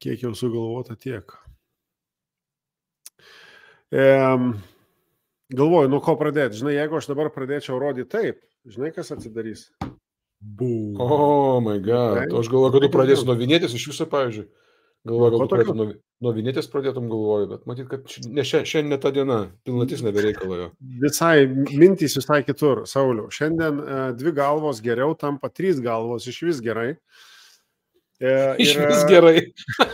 Kiek jau sugalvota tiek. Galvoju, nuo ko pradėti. Žinai, jeigu aš dabar pradėčiau rodyti taip, žinai, kas atsidarys? Bum. Oh my god. Aš galvoju, kad tu pradėsi nuo vinėtės iš viso, pavyzdžiui. Galvoju, kad tu pradėtum nuo vinėtės pradėtum, galvoju, bet matyt, kad šiandien ne ta diena, pilnatis nebereikalojo. Visai, mintys visai kitur, Sauliau. Šiandien 2 galvos geriau tampa 3 galvos, iš vis gerai. Iš vis gerai.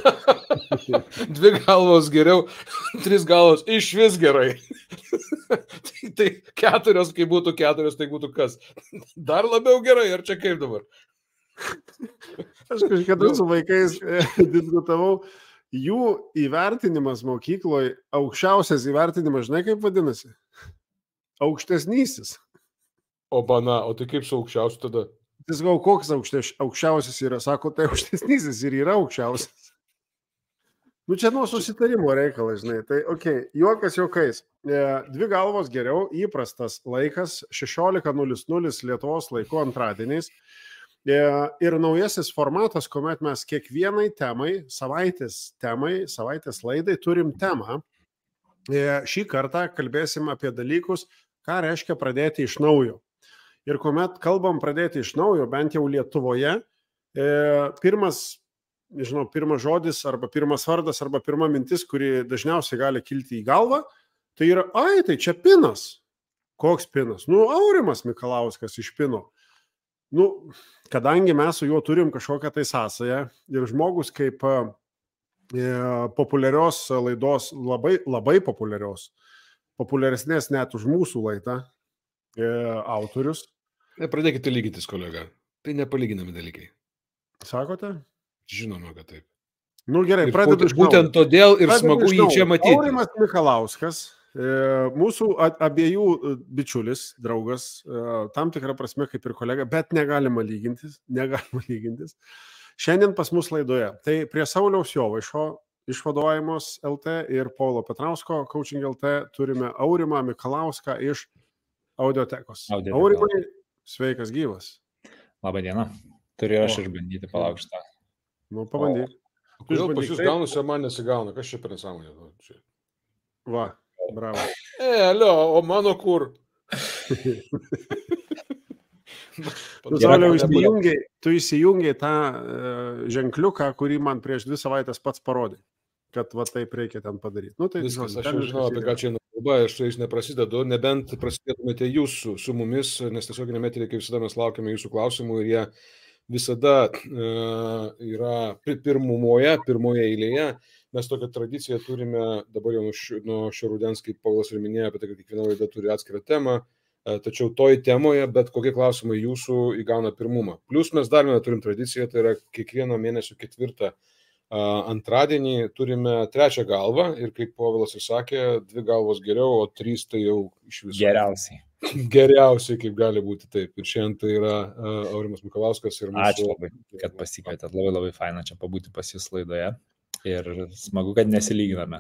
2 galvos geriau, 3 galvos iš vis gerai. Tai 4, kai būtų 4, tai būtų kas? Dar labiau gerai, ar čia kaip dabar? Aš kažkada su vaikais diskutavau, jų įvertinimas mokykloje, aukščiausias įvertinimas, žinai kaip vadinasi? Aukštesnysis. O bana, o tai kaip su aukščiausiu tada? Tai sakau, koks aukščiausias yra? Sako, tai aukštesnysis ir yra aukščiausias. Nu čia nuo susitarimo reikalas, žinai. Tai juokas juokais. 2 galvos geriau, įprastas laikas, 16:00 Lietuvos laiku antradieniais. Ir naujasis formatas, kuomet mes kiekvienai temai, savaitės laidai turim temą. Šį kartą kalbėsim apie dalykus, ką reiškia pradėti iš naujo. Ir kuomet kalbam pradėti iš naujo, bent jau Lietuvoje, pirmas žodis, arba pirmas vardas, arba pirma mintis, kuri dažniausiai gali kilti į galvą, tai yra, tai čia Pinas. Koks Pinas? Aurimas Mikalauskas iš Pino. Kadangi mes su juo turim kažkokią tai sąsają ir žmogus kaip populiarios laidos, labai populiarios, populiaresnės net už mūsų laidą autorius. Pradėkite lygintis, kolega. Tai nepalyginami dalykai. Sakote? Žinoma, kad taip. Gerai, pradedu iš naujo. Būtent todėl ir smagu jį čia matyti. Aurimas Mikalauskas, mūsų abiejų bičiulis, draugas, tam tikrą prasme kaip ir kolega, bet negalima lygintis. Šiandien pas mus laidoje. Tai prie Sauliaus Jovaišo iš Vadovavimas LT ir Paulo Petrausko Coaching LT turime Aurimą Mikalauską iš Audiotekos. Aurimai, sveikas gyvas. Labą dieną. Turiu aš išbandyti palaukštą. Pabandyk. Kodėl pas jūs gaunasi, man nesigauna? Kas čia per nesąmonė? Va, bravo. Alio, o mano kur? Tu įsijungiai tą ženkliuką, kurį man prieš 2 savaitės pats parodė, kad va taip reikia ten padaryti. Tai viskas, aš jau žinau, apie ką čia kalba, aš su jais neprasidedu, nebent prasidėtumėte jūs su mumis, nes tiesiog nemetėlė, kaip visada mes laukiame jūsų klausimų ir jie visada yra pirmoje eilėje. Mes tokią tradiciją turime dabar jau nuo šio rudens, kaip Paulas ir minėjo, apie tai, kad kiekviena laida turi atskirą temą, tačiau toj temoje bet kokie klausimai jūsų įgauna pirmumą. Plius mes dar vieną turim tradiciją, tai yra kiekvieno mėnesio 4 antradienį turime 3 galvą ir kaip Povilas ir sakė, 2 galvos geriau, o 3 tai jau iš viso. Geriausiai, kaip gali būti taip. Ir šiandien tai yra Aurimas Mikalauskas ir mūsų... Ačiū labai, kad pasikvietėt. Labai faina čia pabūti pas jūs laidoje. Ir smagu, kad nesilyginame.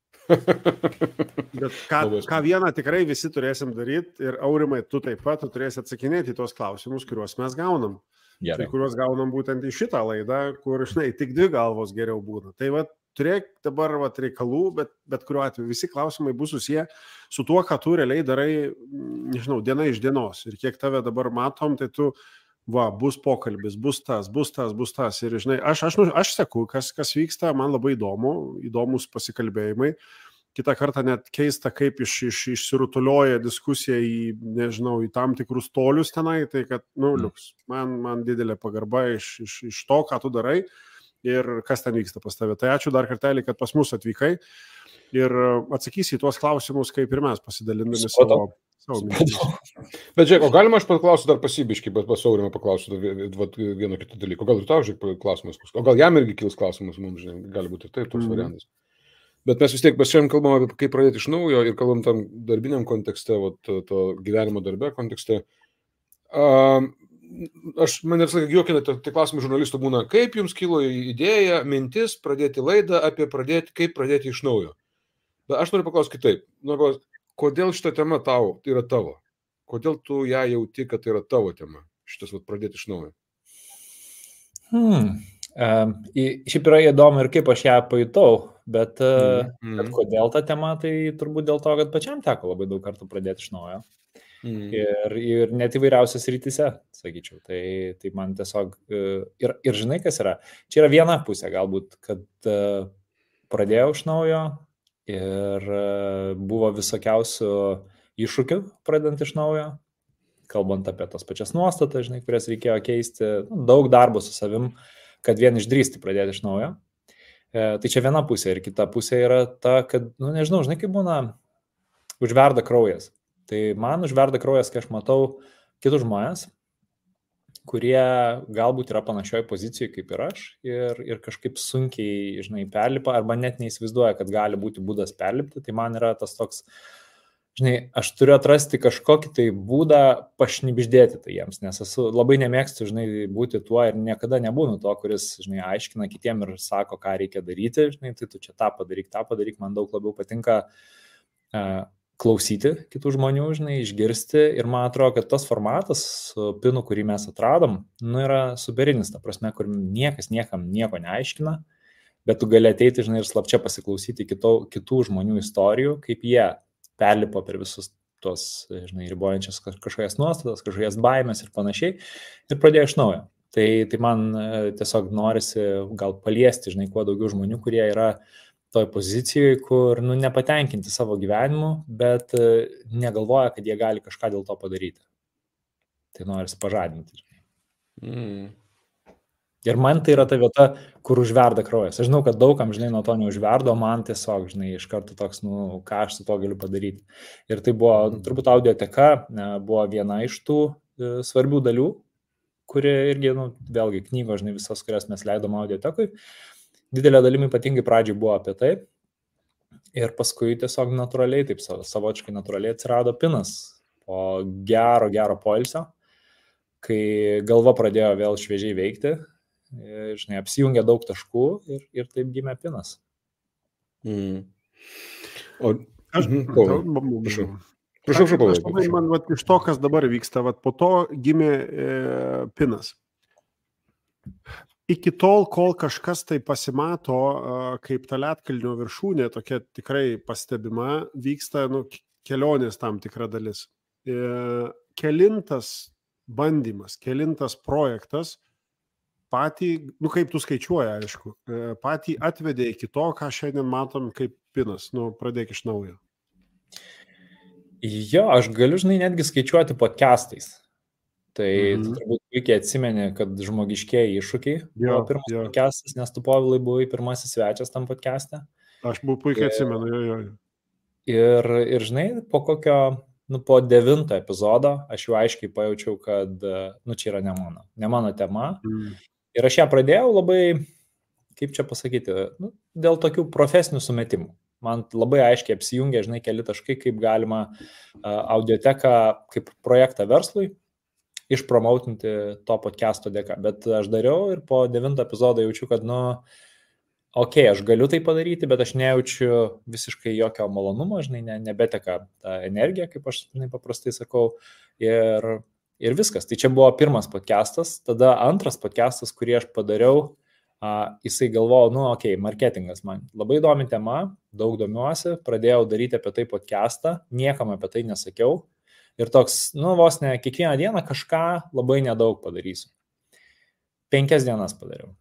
Bet ką vieną tikrai visi turėsim daryti. Ir Aurimai, tu taip pat turėsi atsakinėti į tos klausimus, kuriuos mes gaunam. Gerai. Tai kuriuos gaunam būtent į šitą laidą, kur, tik 2 galvos geriau būna. Tai va, turėk dabar reikalų, bet kuriuo atveju visi klausimai bus susiję su tuo, ką tu realiai darai, nežinau, diena iš dienos. Ir kiek tave dabar matom, tai tu, bus pokalbis, bus tas. Ir, žinai, aš seku, kas vyksta, man labai įdomus pasikalbėjimai. Kitą kartą net keista, kaip išsirutulioja diskusija į tam tikrus tolius tenai, tai kad, liuks, man didelė pagarba iš to, ką tu darai. Ir kas ten vyksta pas tave. Tai ačiū dar kartelį, kad pas mus atvykai ir atsakysi į tuos klausimus, kaip ir mes pasidalindami savo mintis. Bet žiūrėk, o galima aš paklausiu dar pasibiškai, bet pas Aurimą paklausiu vieno kito dalyko. Gal ir tau žiūrėk klausimas, o gal jam irgi kils klausimas mums, žinai, gali būti ir taip toks variantas. Bet mes vis tiek, šiandien kalbam apie kaip pradėti iš naujo ir kalbam tam darbiniam kontekste, to gyvenimo darbe kontekste. Mane visą laiką juokina, tai klausimai žurnalistų būna, kaip jums kilo idėja, mintis pradėti laidą apie kaip pradėti iš naujo. Bet aš noriu paklausti kitaip. Kodėl šita tema tau yra tavo? Kodėl tu ją jauti, kad tai yra tavo tema? Šitas pradėti iš naujo. Šiaip yra įdomu ir kaip aš ją pajutau, bet kodėl ta tema, tai turbūt dėl to, kad pačiam teko labai daug kartų pradėti iš naujo. Ir net įvairiausias rytise, sakyčiau. Tai man tiesiog... Ir žinai, kas yra? Čia yra viena pusė galbūt, kad pradėjau iš naujo ir buvo visokiausių iššūkių pradant iš naujo, kalbant apie tas pačias nuostatas, žinai, kurias reikėjo keisti, daug darbo su savim, kad vien išdrįsti pradėti iš naujo. Tai čia viena pusė ir kita pusė yra ta, kad, nežinau, žinai, kaip būna užverda kraujas. Tai man užverda kraujas, kai aš matau kitus žmonės, kurie galbūt yra panašioje pozicijoje kaip ir aš ir kažkaip sunkiai, žinai, perlipa arba net neįsivaizduoja, kad gali būti būdas perlipti. Tai man yra tas toks, žinai, aš turiu atrasti kažkokį tai būdą pašnibždėti tai jiems, nes esu labai nemėgstu, žinai, būti tuo ir niekada nebūnu tuo, kuris, žinai, aiškina kitiem ir sako, ką reikia daryti, žinai, tai tu čia tą padaryk, man daug labiau patinka klausyti kitų žmonių, žinai, išgirsti ir man atrodo, kad tas formatas su pinu, kurį mes atradom, yra superinis, ta prasme, kur niekas niekam nieko neaiškina, bet tu gali ateiti, žinai, ir slapčia pasiklausyti kitų žmonių istorijų, kaip jie perlipo per visus tos, žinai, ribojančias kažkokias nuostatas, kažkokias baimės ir panašiai ir pradėjo iš naujo. Tai man tiesiog norisi gal paliesti, žinai, kuo daugiau žmonių, kurie yra toj pozicijoje, kur, nepatenkinti savo gyvenimu, bet negalvoja, kad jie gali kažką dėl to padaryti. Tai norisi pažadinti, žinai. Ir man tai yra ta vieta, kur užverda kraujas. Aš žinau, kad daugam, žinai, nuo to neužverdo, man tiesiog, žinai, iš karto toks, ką aš su to galiu padaryti. Ir tai buvo, turbūt audioteka buvo viena iš tų svarbių dalių, kuri irgi, vėlgi, knygos, žinai, visas, kurias mes leidom audiotekui, didelė dalimi ypatingai pradžiai buvo apie tai. Ir paskui tiesiog natūraliai, taip savočiai natūraliai atsirado pinas po gero poilsio, kai galva pradėjo vėl šviežiai veikti. Žinai, apsijungė daug taškų ir taip gimė pinas. O prašau, man iš to, kas dabar vyksta, po to gimė pinas. Iki tol, kol kažkas tai pasimato, kaip ta ledkalnio viršūnė, tokia tikrai pastebima, vyksta kelionės tam tikra dalis. Kelintas bandymas, kelintas projektas, patį, kaip tu skaičiuoji, aišku, patį atvedė iki to, ką šiandien matom kaip pinas. Pradėk iš naujo. Jo, aš galiu, žinai, netgi skaičiuoti podcastais. Tai tu turbūt puikiai atsimeni, kad žmogiškieji iššūkiai buvo pirmas podcastas, nes tu, Povilai, buvai pirmasis svečias tam podcast'e. Aš puikiai atsimenu, jo. Ir žinai, po kokio, po 9 epizodo aš jau aiškiai pajaučiau, kad, čia yra ne mano tema. Ir aš ją pradėjau labai, kaip čia pasakyti, dėl tokių profesinių sumetimų. Man labai aiškiai apsijungia, žinai, keli taškai, kaip galima audioteką kaip projektą verslui išpromautinti to podcast'o dėka. Bet aš dariau ir po 9 epizodo jaučiu, kad, aš galiu tai padaryti, bet aš nejaučiu visiškai jokio malonumo, žinai, nebeteka ta energija, kaip aš, žinai, paprastai sakau. Ir viskas. Tai čia buvo pirmas podcastas, tada antras podcastas, kurį aš padariau, jisai galvojo, marketingas man labai įdomi tema, daug domiuosi, pradėjau daryti apie tai podcastą, niekam apie tai nesakiau ir toks, vos ne kiekvieną dieną kažką labai nedaug padarysiu. 5 dienas padariau.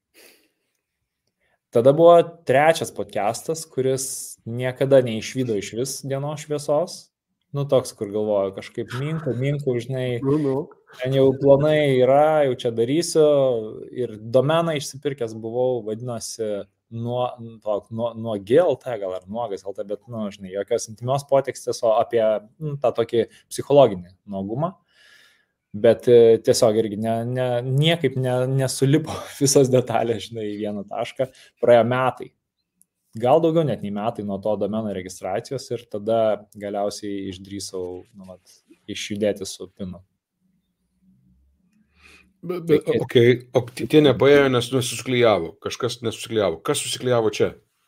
Tada buvo trečias podcastas, kuris niekada neišvydo iš vis dienos šviesos. Toks, kur galvoju, kažkaip minku, žinai, ten jau planai yra, jau čia darysiu ir domeną išsipirkęs buvau, vadinosi nuo GLT, gal ar nuogas LT, bet, žinai, jokios intimios potekstės, o apie tą tokį psichologinį nuogumą, bet tiesiog irgi niekaip nesulipo visos detalės, žinai, į vieną tašką, praėjo metai. Gal daugiau net nei metai nuo to domeno registracijos ir tada galiausiai išdrįsau išjudėti su pinu. O tie nepaėjo, nes nesusiklijavo. Kažkas nesusiklijavo. Kas susiklijavo čia?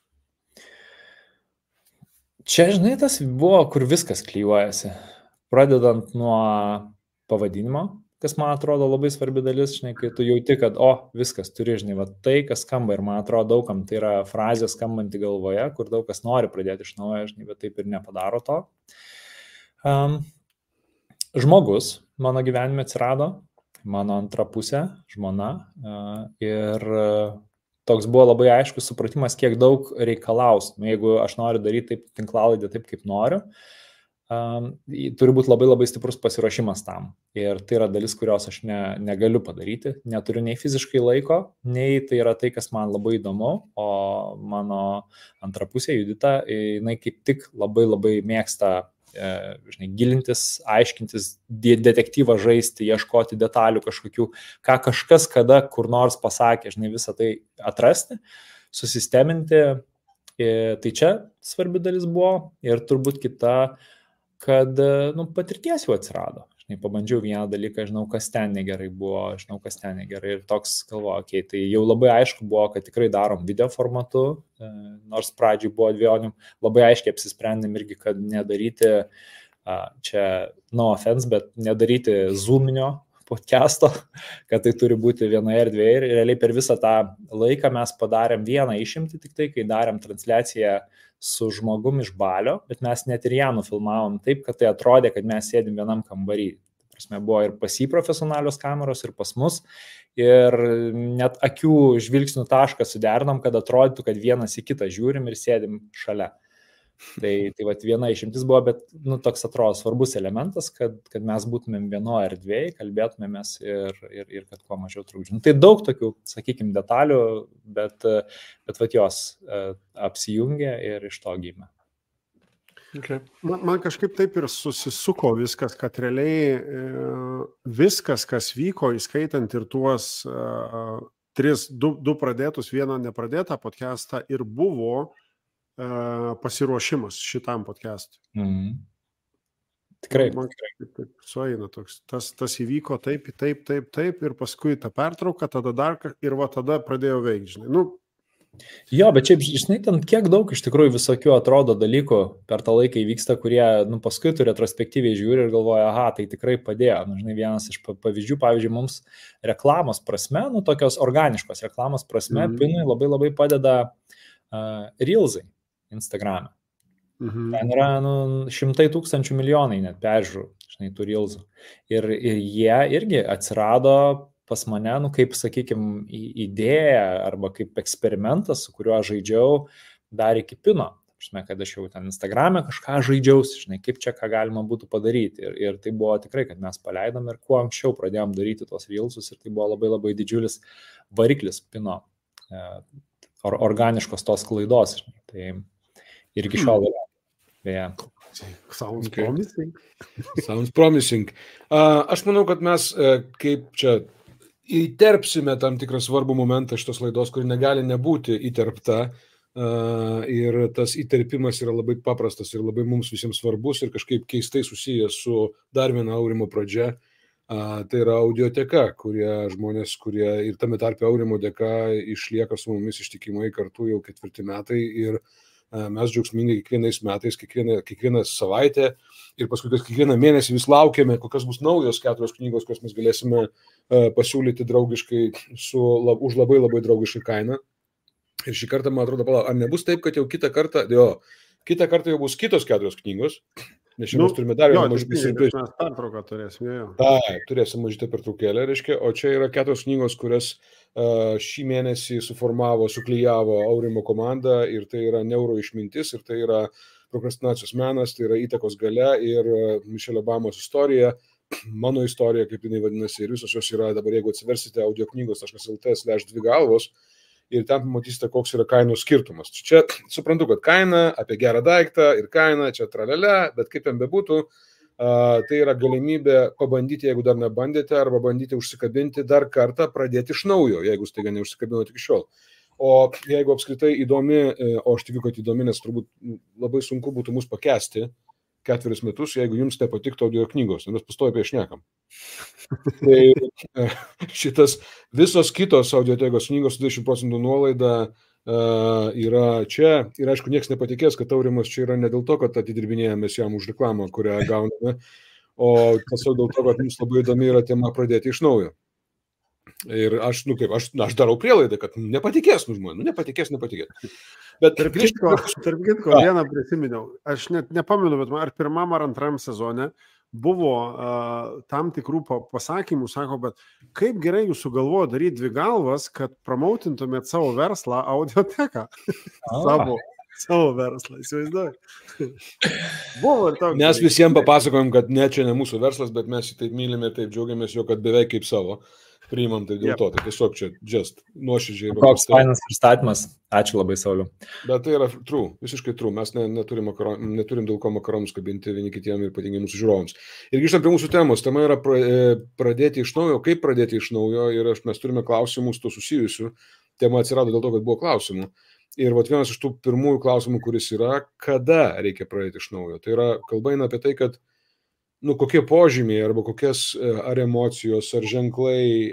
Čia, žinai, tas buvo, kur viskas klijuojasi. Pradedant nuo pavadinimo, kas man atrodo labai svarbi dalis, žinai, kai tu jauti, kad, viskas turi, žinai, va, tai, kas skamba ir man atrodo daugam, tai yra frazė skambanti galvoje, kur daug kas nori pradėti iš naujo, žinai, bet taip ir nepadaro to. Žmogus mano gyvenime atsirado, mano antra pusė, žmona, ir toks buvo labai aiškus supratimas, kiek daug reikalaus. Jeigu aš noriu daryti taip tinklalaidę taip, kaip noriu, turi būti labai labai stiprus pasiruošimas tam. Ir tai yra dalis, kurios aš negaliu padaryti. Neturiu nei fiziškai laiko, nei tai yra tai, kas man labai įdomu. O mano antra pusė, Judita, jinai kaip tik labai labai mėgsta žinai, gilintis, aiškintis, detektyvą žaisti, ieškoti detalių kažkokių, ką kažkas kada kur nors pasakė, žinai, visą tai atrasti, susisteminti. Tai čia svarbi dalis buvo ir turbūt kita, kad patirties jau atsirado. Žinai, pabandžiau vieną dalyką, žinau, kas ten negerai buvo, žinau, kas ten negerai ir toks galvoju, tai jau labai aišku buvo, kad tikrai darom video formatu, nors pradžiai buvo dvejonių, labai aiškiai apsisprendėm irgi, kad nedaryti, čia no offense, bet nedaryti zoominio podcast'o, kad tai turi būti vienoje erdvėje ir realiai per visą tą laiką mes padarėm vieną išimtį tik tai, kai darėm transliaciją su žmogum iš Balio, bet mes net ir ją nufilmavom taip, kad tai atrodė, kad mes sėdim vienam kambarį. Prasme, buvo ir pas jį profesionalios kameros, ir pas mus, ir net akių žvilgsnių tašką suderinom, kad atrodytų, kad vienas į kitą žiūrim ir sėdim šalia. Tai vat viena išimtis buvo, bet toks atrodo svarbus elementas, kad mes būtumėm vienoje erdvėje, kalbėtumėmės ir kad kuo mažiau trukdžių. Tai daug tokių, sakykime, detalių, bet vat jos apsijungia ir iš to gimė. Okay. Man kažkaip taip ir susisuko viskas, kad realiai viskas, kas vyko, įskaitant ir tuos du pradėtus, vieną nepradėtą podcastą, ir buvo pasiruošimas šitam podcast'ui. Tikrai. Man taip sueina toks. Tas įvyko taip ir paskui ta pertrauka, tada dar ir tada pradėjo veikti, žinai. Jo, bet čia, žinai, ten kiek daug iš tikrųjų visokių atrodo dalykų per tą laiką įvyksta, kurie, paskui tu retrospektyviai žiūri ir galvoja, tai tikrai padėjo. Žinai, vienas iš pavyzdžių, pavyzdžiui, mums reklamos prasme, tokios organiškos reklamos prasme, Pinui labai labai padeda Reelsai Instagram'e. Ten yra 100,000 milijonai net peržiūrų, žinai, tų Reelsų. Ir jie irgi atsirado pas mane, kaip, sakykime, idėja arba kaip eksperimentas, su kuriuo žaidžiau dar iki Pino. Žinai, kad aš jau ten Instagram'e kažką žaidžiausi, žinai, kaip čia ką galima būtų padaryti. Ir tai buvo tikrai, kad mes paleidom ir kuo anksčiau pradėjom daryti tos Reelsus ir tai buvo labai labai didžiulis variklis Pino organiškos tos klaidos. Žinai. Tai ir iki šiol yra. Sounds promising. Sounds promising. Aš manau, kad mes kaip čia įterpsime tam tikrą svarbų momentą šitos laidos, kuri negali nebūti įterpta. Ir tas įterpimas yra labai paprastas ir labai mums visiems svarbus ir kažkaip keistai susijęs su dar viena Aurimo pradžia. Tai yra audioteka, žmonės, kurie ir tame tarpe Aurimo dėka išlieka su mumis ištikimai kartu jau 4 metai ir mes džiaugsmingai kiekvienais metais, kiekvieną savaitę ir paskui kiekvieną mėnesį vis laukiame, kokios bus naujos 4 knygos, kurias mes galėsime pasiūlyti draugiškai už labai labai draugišką kainą. Ir šį kartą, man atrodo, ar nebus taip, kad jau kitą kartą jau bus kitos 4 knygos, nes šiandien mes turime dar vieną mažutį siurprizą. Mes pertrauką turėsime, jo. Turėsime mažutį pertraukėlę, reiškia, o čia yra 4 knygos, kurias šį mėnesį suformavo, suklijavo Aurimo komanda ir tai yra neuro išmintis ir tai yra prokrastinacijos menas, tai yra įtakos galia ir Mišelio Obamos istorija, mano istorija, kaip jinai vadinasi, ir visos jos yra dabar, jeigu atsiversite audioknygos.lt/2galvos ir ten pamatysite, koks yra kainų skirtumas. Čia suprantu, kad kaina apie gerą daiktą ir kaina čia tralelė, bet kaip ten bebūtų, tai yra galimybė pabandyti, jeigu dar nebandėte, arba bandyti užsikabinti dar kartą, pradėti iš naujo, jeigu staiga neužsikabinote iki šiol. O jeigu apskritai įdomi, o aš tikiu, kad įdomi, nes turbūt labai sunku būtų mus pakęsti 4 metus, jeigu jums nepatiktų audio knygos, nes pastovi apie šnekam. Tai šitas visos kitos audiotekos knygos 20% nuolaida yra čia ir aišku, niekas nepatikės, kad Aurimas čia yra ne dėl to, kad atidirbinėjomės jam už reklamą, kurią gauname, o tiesiog dėl to, kad mums labai įdomi yra tema pradėti iš naujo. Ir aš darau prielaidą, kad nepatikės žmonės, nepatikės. Bet tarp kitko, vieną prisiminiau, aš net nepamenu, bet ar pirmam ar antram sezone buvo tam tikrų pasakymų, sako, bet kaip gerai jūs sugalvojo daryti 2 galvas, kad promautintumėt savo verslą audioteką. Savo verslą, įsivaizduoju. Buvo ir toks. Mes visiems papasakojom, kad ne, čia ne mūsų verslas, bet mes jį taip mylime ir taip džiaugiamės jo, kad beveik kaip savo. Priimam tai dėl to, tai tiesiog čia just nuoširdžiai. Koks fainas pristatymas, ačiū labai, Sauliau. Bet tai yra true, visiškai true, mes neturim dėl ko makaronus kabinti vieni kitiem ir ypatingai mūsų žiūrovams. Ir grįžtant prie mūsų temos, tema yra pradėti iš naujo, kaip pradėti iš naujo ir mes turime klausimus to susijusių, tema atsirado dėl to, kad buvo klausimų. Ir vienas iš tų pirmųjų klausimų, kuris yra, kada reikia pradėti iš naujo. Tai yra, kalba eina apie tai, kad kokie požymiai arba kokias ar emocijos, ar ženklai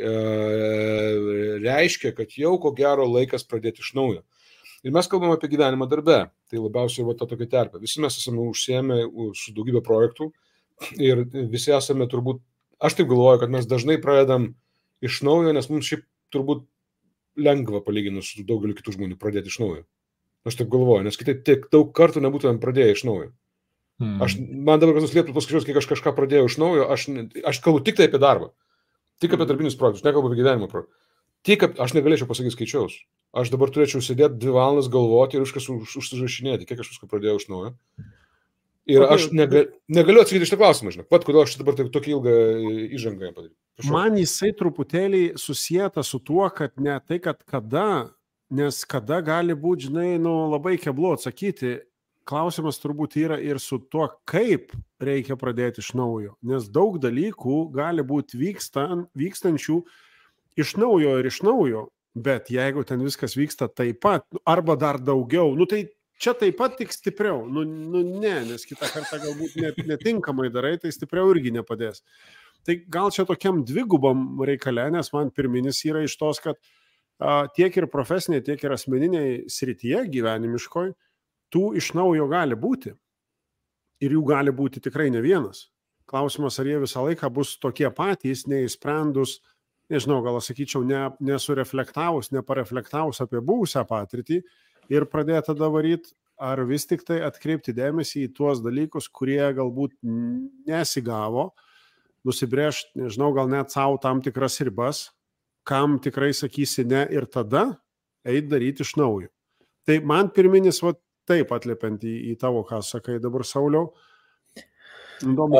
reiškia, kad jau ko gero laikas pradėti iš naujo. Ir mes kalbame apie gyvenimą darbe, tai labiausiai ta tokia terpė. Visi mes esame užsiėmę su daugybė projektų ir visi esame turbūt, aš taip galvoju, kad mes dažnai pradedam iš naujo, nes mums šiaip turbūt lengva palyginus su daugeliu kitų žmonių pradėti iš naujo. Aš taip galvoju, nes kitaip tiek daug kartų nebūtumėm pradėję iš naujo. Man dabar kas nuslėptų paskaičiuos, kai aš kažką pradėjau iš naujo, aš kalbu tik tai apie darbą, tik apie darbinius projektus, nekalbu apie gyvenimo projektus. Aš negalėčiau pasakyti skaičiaus. Aš dabar turėčiau sėdėti 2 valandas galvoti ir užsirašinėti, kiek aš viską pradėjau iš naujo. Ir aš negaliu atsakyti šitą klausimą, žinok. Kodėl aš dabar tokį ilgą įžangą padariau. Man jisai truputėlį susijęta su tuo, kad ne tai, kad kada, nes kada gali būti, labai keblu atsakyti. Klausimas turbūt yra ir su tuo, kaip reikia pradėti iš naujo, nes daug dalykų gali būti vykstančių iš naujo ir iš naujo, bet jeigu ten viskas vyksta taip pat, arba dar daugiau, tai čia taip pat tik stipriau, ne, nes kitą kartą galbūt netinkamai darai, tai stipriau irgi nepadės. Tai gal čia tokiam dvigubam reikale, nes man pirminis yra iš tos, kad tiek ir profesinėje, tiek ir asmeniniai srityje gyvenimiškoj, tų iš naujo gali būti. Ir jų gali būti tikrai ne vienas. Klausimas, ar jie visą laiką bus tokie patys, neįsprendus, nežinau, gal sakyčiau, nesureflektavus, nepareflektavus apie buvusią patirtį ir pradėti tada varyti, ar vis tik tai atkreipti dėmesį į tuos dalykus, kurie galbūt nesigavo, nusibrėžti, nežinau, gal net savo tam tikras ribas, kam tikrai sakysi ne ir tada eiti daryti iš naujo. Tai man pirminis, taip atliepiant į tavo, ką sakai dabar, Sauliau. Įdomu,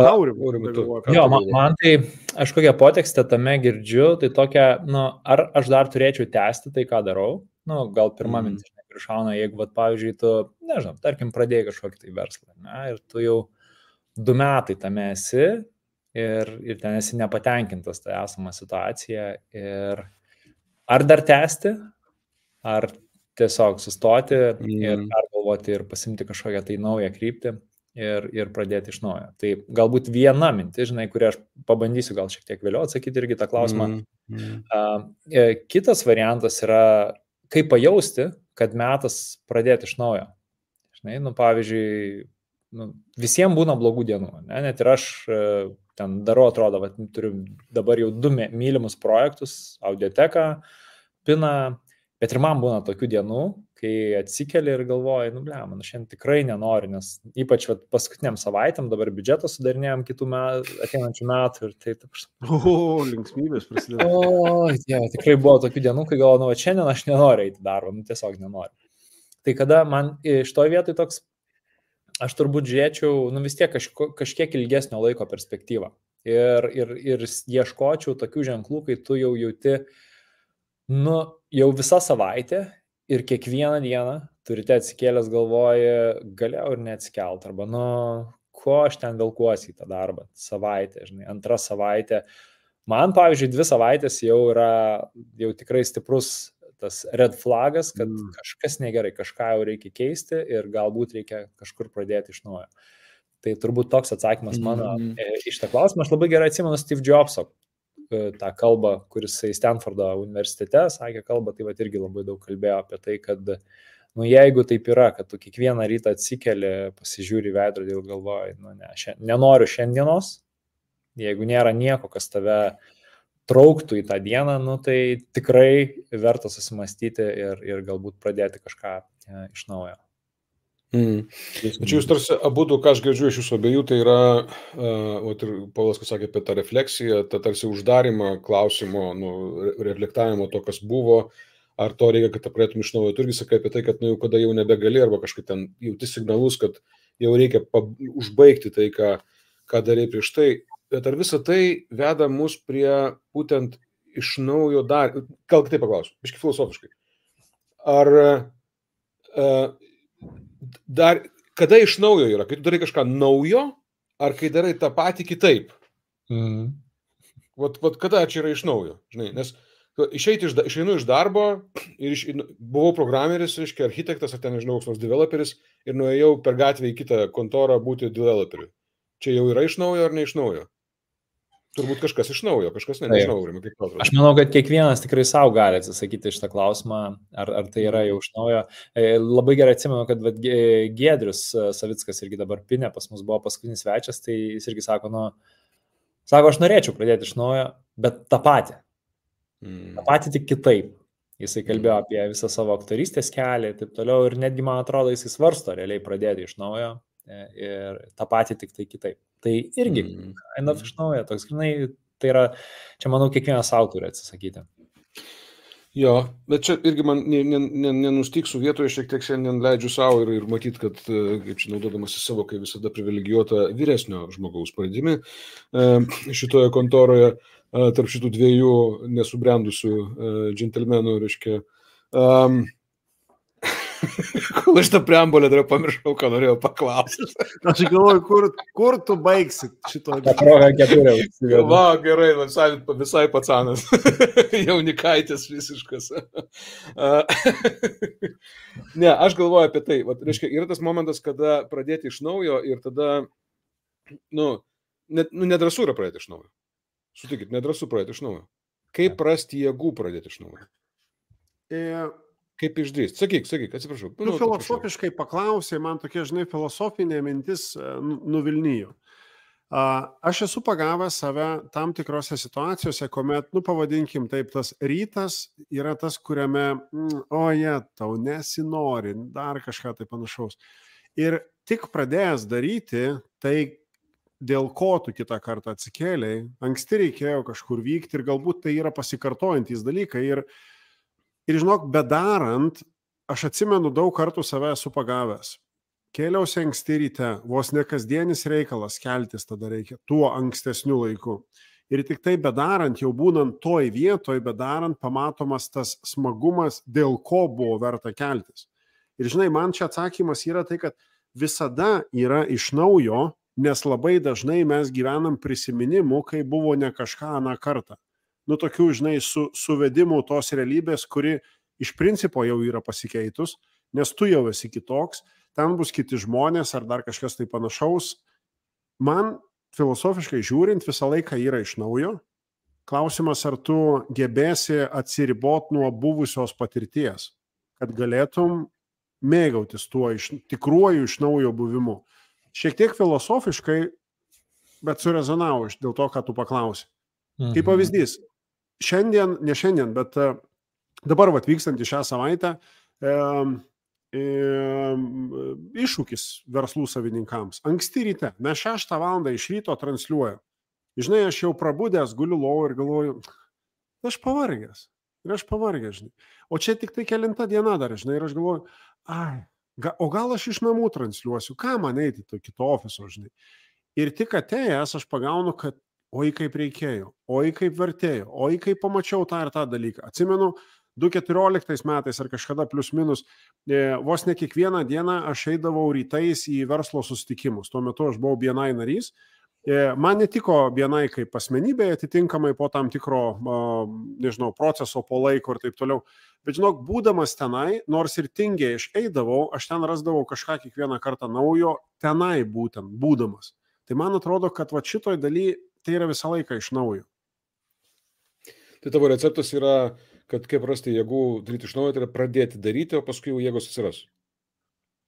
man tai, aš kokią potekstę tame girdžiu, tai tokia, ar aš dar turėčiau tęsti tai, ką darau, gal pirma mintis iššauna, jeigu, pavyzdžiui, tu, nežinau, tarkim, pradėjai kažkokį tai verslą, ir tu jau 2 metai tame esi ir ten esi nepatenkintas tą esamą situaciją ir ar dar tęsti, ar tiesiog sustoti ir pergalvoti ir pasimti kažkokią tai naują kryptį ir pradėti iš naujo. Tai galbūt viena mintis, kurią aš pabandysiu gal šiek tiek vėliau atsakyti irgi tą klausimą. Kitas variantas yra, kaip pajausti, kad metas pradėti iš naujo. Pavyzdžiui, visiems būna blogų dienų, net ir aš ten darau, atrodo, turiu dabar jau 2 mylimus projektus, audioteką, piną. Bet ir man būna tokių dienų, kai atsikeli ir galvoji, šiandien tikrai nenoriu, nes ypač paskutiniam savaitėm dabar biudžetą sudarinėjom kitų ateinančių metų ir tai taip. Linksmybės prasideda. Tikrai buvo tokių dienų, kai galvoju, šiandien aš nenoriu eiti darbą, tiesiog nenoriu. Tai kada man iš to vietoj toks, aš turbūt žiūrėčiau, vis tiek kažkiek ilgesnio laiko perspektyvą ir ieškočiau tokių ženklų, kai tu jau jauti, jau visą savaitę ir kiekvieną dieną turite atsikėlęs galvoji, galėjau ir neatsikelt, arba, ko aš ten velkuosi į tą darbą, savaitę, antrą savaitę. Man, pavyzdžiui, 2 savaitės jau yra tikrai stiprus tas red flagas, kad kažkas negerai, kažką jau reikia keisti ir galbūt reikia kažkur pradėti iš naujo. Tai turbūt toks atsakymas mano iš tą klausimą. Aš labai gerai atsimenu Steve Jobso tą kalbą, kuris į Stanfordo universitete sakė kalbą, tai irgi labai daug kalbėjo apie tai, kad jeigu taip yra, kad tu kiekvieną rytą atsikeli, pasižiūri į veidrodį ir galvoji, nenoriu šiandienos, Jeigu nėra nieko, kas tave trauktų į tą dieną, nu, tai tikrai verta susimastyti ir galbūt pradėti kažką iš naujo. Čia jūs tarsi abudu, ką aš girdžiu iš jūsų abiejų, tai yra, ir Paulas, kas sakė apie tą refleksiją, tą tarsi uždarimą klausimo, reflektavimo to, kas buvo, ar to reikia, kad pradėtum iš naujo. Tu irgi sakai apie tai, kad jau kada jau nebegali, arba kažkaip ten jauti signalus, kad jau reikia užbaigti tai, ką darė prieš tai. Bet ar visa tai veda mus prie būtent iš naujo gal kitaip paklausiu, biškai filosofiškai. Ar kada iš naujo yra? Kai tu darai kažką naujo, ar kai darai tą patį kitaip? Vat kada čia yra iš naujo? Žinai, nes išeinu iš darbo ir buvau programeris, architektas, ar ten, nežinau, koks developeris ir nuėjau per gatvę į kitą kontorą būti developeriu. Čia jau yra iš naujo ar ne iš naujo? Turbūt kažkas iš naujo, kažkas nežinau. Aš manau, kad kiekvienas tikrai savo gali atsisakyti šitą klausimą, ar tai yra jau iš naujo. Labai gerai atsimenu, kad Giedrius Savickas irgi dabar Pinė pas mus buvo paskutinis svečias, tai jis irgi sako, aš norėčiau pradėti iš naujo, bet tą patį. Ta pati tik kitaip. Jisai kalbėjo apie visą savo aktorystės kelią ir taip toliau, ir netgi, man atrodo, jisai svarsto realiai pradėti iš naujo ir tą patį tik tai kitaip. Tai irgi, iš naujo, toks grinai, tai yra, čia manau, kiekvienas savo turi atsisakyti. Jo, bet čia irgi man nenustyksiu vietoje, šiek tiek šiandien leidžiu savo ir matyti, kad, kaip čia naudodamasi savo, kai visada privilegijuota vyresnio žmogaus padėtimi šitoje kontoroje, tarp šitų dviejų nesubrendusių džentelmenų, reiškia. Kol aš tą preambulę dar pamiršau, ką norėjau paklausti. Aš galvoju, kur tu baigsi šito. Va, gerai, visai pacanas. Jaunikaitis visiškas. Ne, aš galvoju apie tai. Reiškia, yra tas momentas, kada pradėti iš naujo ir tada, nedrąsu yra pradėti iš naujo. Sutikit, nedrąsu pradėti iš naujo. Kaip rasti jėgų pradėti iš naujo? Kaip išdrįsti? Sakyk, atsiprašau. Filosofiškai paklausai, man tokia, filosofinė mintis nuvilnijo. Aš esu pagavęs save tam tikrose situacijose, kuomet, pavadinkim taip, tas rytas yra tas, kuriame, tau nesinori, dar kažką tai panašaus. Ir tik pradėjęs daryti, tai dėl ko tu kitą kartą atsikėlei, anksti reikėjo kažkur vykti ir galbūt tai yra pasikartojantys dalykai. Ir žinok, bedarant, aš atsimenu daug kartų save esu pagavęs. Kėliausi anksti ryte, vos ne kasdienis reikalas keltis tada reikia, tuo ankstesniu laiku. Ir tik tai bedarant, jau būnant toj vietoj, bedarant, pamatomas tas smagumas, dėl ko buvo verta keltis. Ir man čia atsakymas yra tai, kad visada yra iš naujo, nes labai dažnai mes gyvenam prisiminimu, kai buvo ne kažką aną kartą. Tokių, suvedimų tos realybės, kuri iš principo jau yra pasikeitus, nes tu jau esi kitoks, ten bus kiti žmonės ar dar kažkas tai panašaus. Man filosofiškai žiūrint visą laiką yra iš naujo. Klausimas, ar tu gebėsi atsiriboti nuo buvusios patirties, kad galėtum mėgautis tuo tikruoju iš naujo buvimu. Šiek tiek filosofiškai, bet surezonavo dėl to, ką tu paklausi. Kaip pavyzdys, ne šiandien, bet dabar vykstant į šią savaitę iššūkis verslų savininkams. Anksti ryte, mes 6 valandą iš ryto transliuoju. Aš jau prabudęs, guliu lovoj ir galvoju, aš pavargęs. O čia tik tai kelinta diena dar, ir aš galvoju, o gal aš iš namų transliuosiu, ką man eiti to kito ofiso, Ir tik atėjęs aš pagaunu, kad oi kaip reikėjo, oi kaip vertėjo, oi kaip pamačiau tą ir tą dalyką. Atsimenu, 2014 metais ar kažkada plius minus, vos ne kiekvieną dieną aš eidavau rytais į verslo susitikimus. Tuo metu aš buvau BNI narys. Man netiko BNI kaip asmenybė, atitinkamai po tam tikro, proceso, po laiko ir taip toliau. Bet būdamas tenai, nors ir tingiai aš eidavau, aš ten rasdavau kažką kiekvieną kartą naujo, tenai būtent, būdamas. Tai man atrodo, kad šitoj daly tai yra visą laiką iš naujo. Tai tavo receptas yra, kad kaip rasti jėgų daryti iš naujo, tai yra pradėti daryti, o paskui jau jėgos atsiras.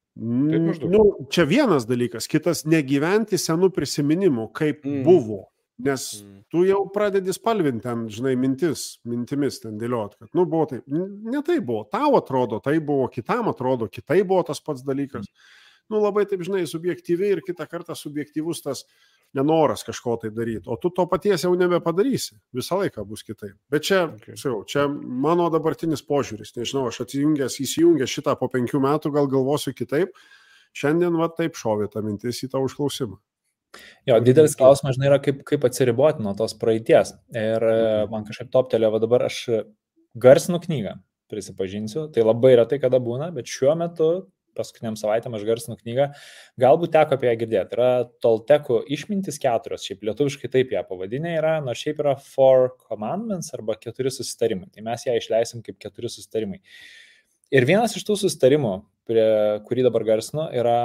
Čia vienas dalykas, kitas negyventi senų prisiminimų, kaip buvo. Nes tu jau pradedi spalvinti ten, žinai, mintimis ten dėliot, kad, nu, buvo taip, ne tai buvo, tau atrodo, tai buvo, kitam atrodo, kitai buvo tas pats dalykas. Nu, labai taip, žinai, subjektyviai ir kitą kartą subjektyvus tas nenoras kažko tai daryti, o tu to paties jau nebepadarysi, visą laiką bus kitaip. Bet čia, čia mano dabartinis požiūris, nežinau, aš įsijungęs šitą po 5 metų, gal galvosiu kitaip, šiandien va taip šovė ta mintis į tą užklausimą. Jo, didelis klausimas, žinai, yra kaip atsiriboti nuo tos praeities. Ir man kažkaip toptelė, va dabar aš garsinu knygą, prisipažinsiu, tai labai retai kada būna, bet šiuo metu, paskutiniam savaitėm aš garsinu knygą, galbūt teko apie ją girdėti. Yra Toltekų išmintis 4, šiaip lietuviškai taip ją pavadinė yra, nors šiaip yra 4 commandments arba 4 susitarimai. Tai mes ją išleisim kaip 4 susitarimai. Ir vienas iš tų susitarimų, kurį dabar garsinu, yra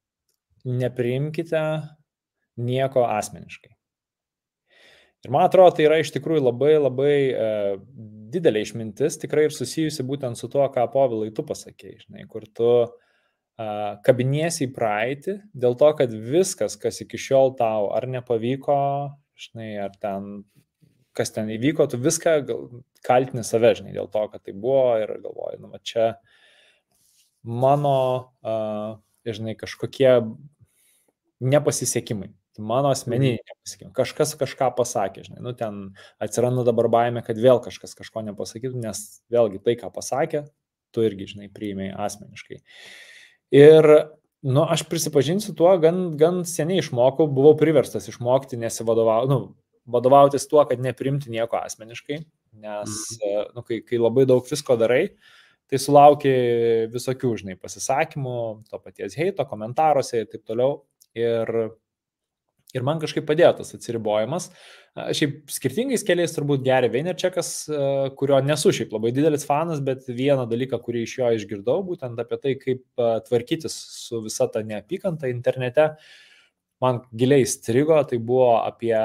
nepriimkite nieko asmeniškai. Ir man atrodo, tai yra iš tikrųjų labai, labai didelė išmintis, tikrai ir susijusi būtent su tuo, ką Povilai tu pasakei, žinai, kur tu kabiniesi į praeitį dėl to, kad viskas, kas iki šiol tau ar nepavyko, žinai, ar ten, kas ten įvyko, tu viską kaltini save, žinai, dėl to, kad tai buvo ir galvoji, nu, čia mano, žinai, kažkokie nepasisekimai. Mano asmeniniai nepasisekimai. Kažkas kažką pasakė, žinai. Nu, ten atsiranda dabar baimė, kad vėl kažkas kažko nepasakytų, nes vėlgi tai, ką pasakė, tu irgi, žinai, priėmei asmeniškai. Ir, nu, aš prisipažinsiu tuo, gan seniai išmokau, buvau priverstas išmokti vadovautis tuo, kad neprimti nieko asmeniškai, nes, nu, kai labai daug visko darai, tai sulauki visokių, žinai, pasisakymų, to paties heito, komentaruose ir taip toliau. Ir man kažkaip padėjo tas atsiribojimas. Šiaip skirtingais keliais turbūt Gary Vaynerchukas, kurio nesu šiaip labai didelis fanas, bet vieną dalyką, kurį iš jo išgirdau, būtent apie tai, kaip tvarkytis su visa ta neapykanta internete, man giliai strigo, tai buvo apie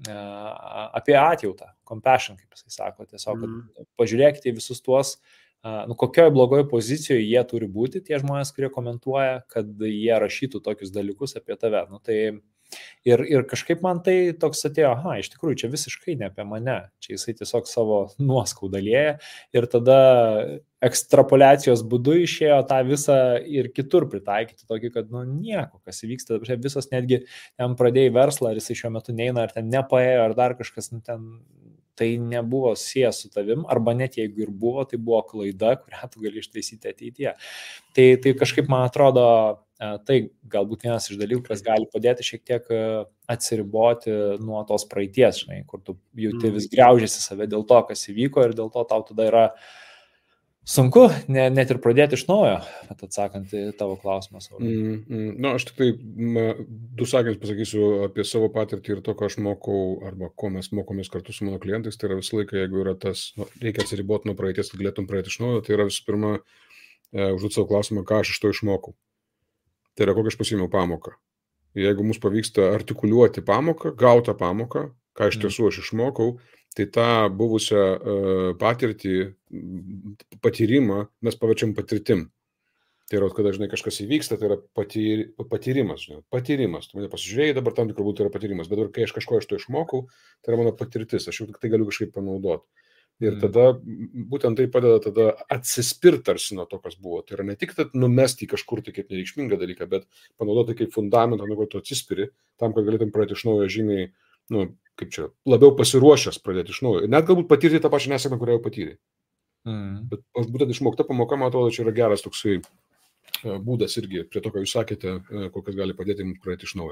atjautą, compassion, kaip jisai sako, tiesiog pažiūrėkite į visus tuos, kokioje blogoje pozicijoje jie turi būti, tie žmonės, kurie komentuoja, kad jie rašytų tokius dalykus apie tave. Nu, tai ir kažkaip man tai toks atėjo, iš tikrųjų, čia visiškai ne apie mane, čia jisai tiesiog savo nuoskaudą lieja ir tada ekstrapoliacijos būdu išėjo tą visą ir kitur pritaikyti tokį, kad, nu, nieko, kas įvyksta, visos netgi ten pradėjai verslą, ar jisai šiuo metu neina, ar ten nepaėjo, ar dar kažkas, nu, ten tai nebuvo siejęs su tavim, arba net jeigu ir buvo, tai buvo klaida, kurią tu gali ištaisyti ateityje. Tai kažkaip, man atrodo, tai galbūt vienas iš dalykų, kas gali padėti šiek tiek atsiriboti nuo tos praeities, žinai, kur tu jauti vis griaužiasi save dėl to, kas įvyko ir dėl to tau tada yra sunku net ir pradėti iš naujo, atsakant į tavo klausimą. Nu, aš tik tai 2 sakinius pasakysiu apie savo patirtį ir to, ką aš mokau, arba ko mes mokomės kartu su mano klientais. Tai yra visą laiką, jeigu yra tas, reikia atsiriboti nuo praeities, kad galėtum praeiti iš naujo, tai yra visų pirma užduoti savo klausimą, ką aš iš to išmokau. Tai yra, kokią aš pasiėmiau pamoką. Jeigu mums pavyksta artikuliuoti pamoką, gautą pamoką, ką iš tiesų aš išmokau, tai tą buvusią patirtį, patyrimą mes paverčiam patirtim. Tai yra, kada, žinai, kažkas įvyksta, tai yra patyrimas, žinai, patyrimas. Tu mane pasižiūrėjai, dabar tam tikrų būtų yra patyrimas, bet kai aš kažko iš to išmokau, tai yra mano patirtis, aš jau tik tai galiu kažkaip panaudoti. Ir tada, būtent tai padeda tada atsispirti tarsi nuo to, kas buvo. Tai yra ne tik numesti kažkur tai kaip nereikšmingą dalyką, bet panaudoti kaip fundamentą, nuo ko tu atsispiri, tam, kad galėtum pradėti iš naujo žymiai, nu, kaip čia, labiau pasiruošęs pradėti iš naujo. Net galbūt patirti tą pačią nesėkmę, kurią jau patyrė. Bet būtent išmokta pamoka, man atrodo, čia yra geras toksai būdas irgi prie to, ką jūs sakėte, kokias gali padėti mums pradėti iš naujo.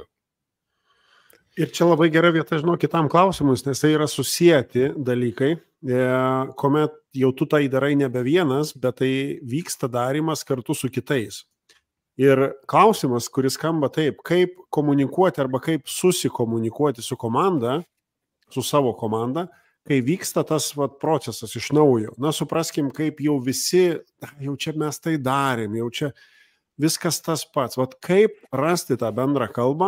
Ir čia labai gera vieta, žinau, kitam klausimus, nes tai yra susijęti dalykai, kuomet jau tu tai darai nebe vienas, bet tai vyksta darimas kartu su kitais. Ir klausimas, kuris skamba taip, kaip komunikuoti arba kaip susikomunikuoti su komanda, su savo komanda, kai vyksta tas procesas iš naujo. Na, supraskim, kaip jau visi, jau čia mes tai darėm, jau čia viskas tas pats. Kaip rasti tą bendrą kalbą,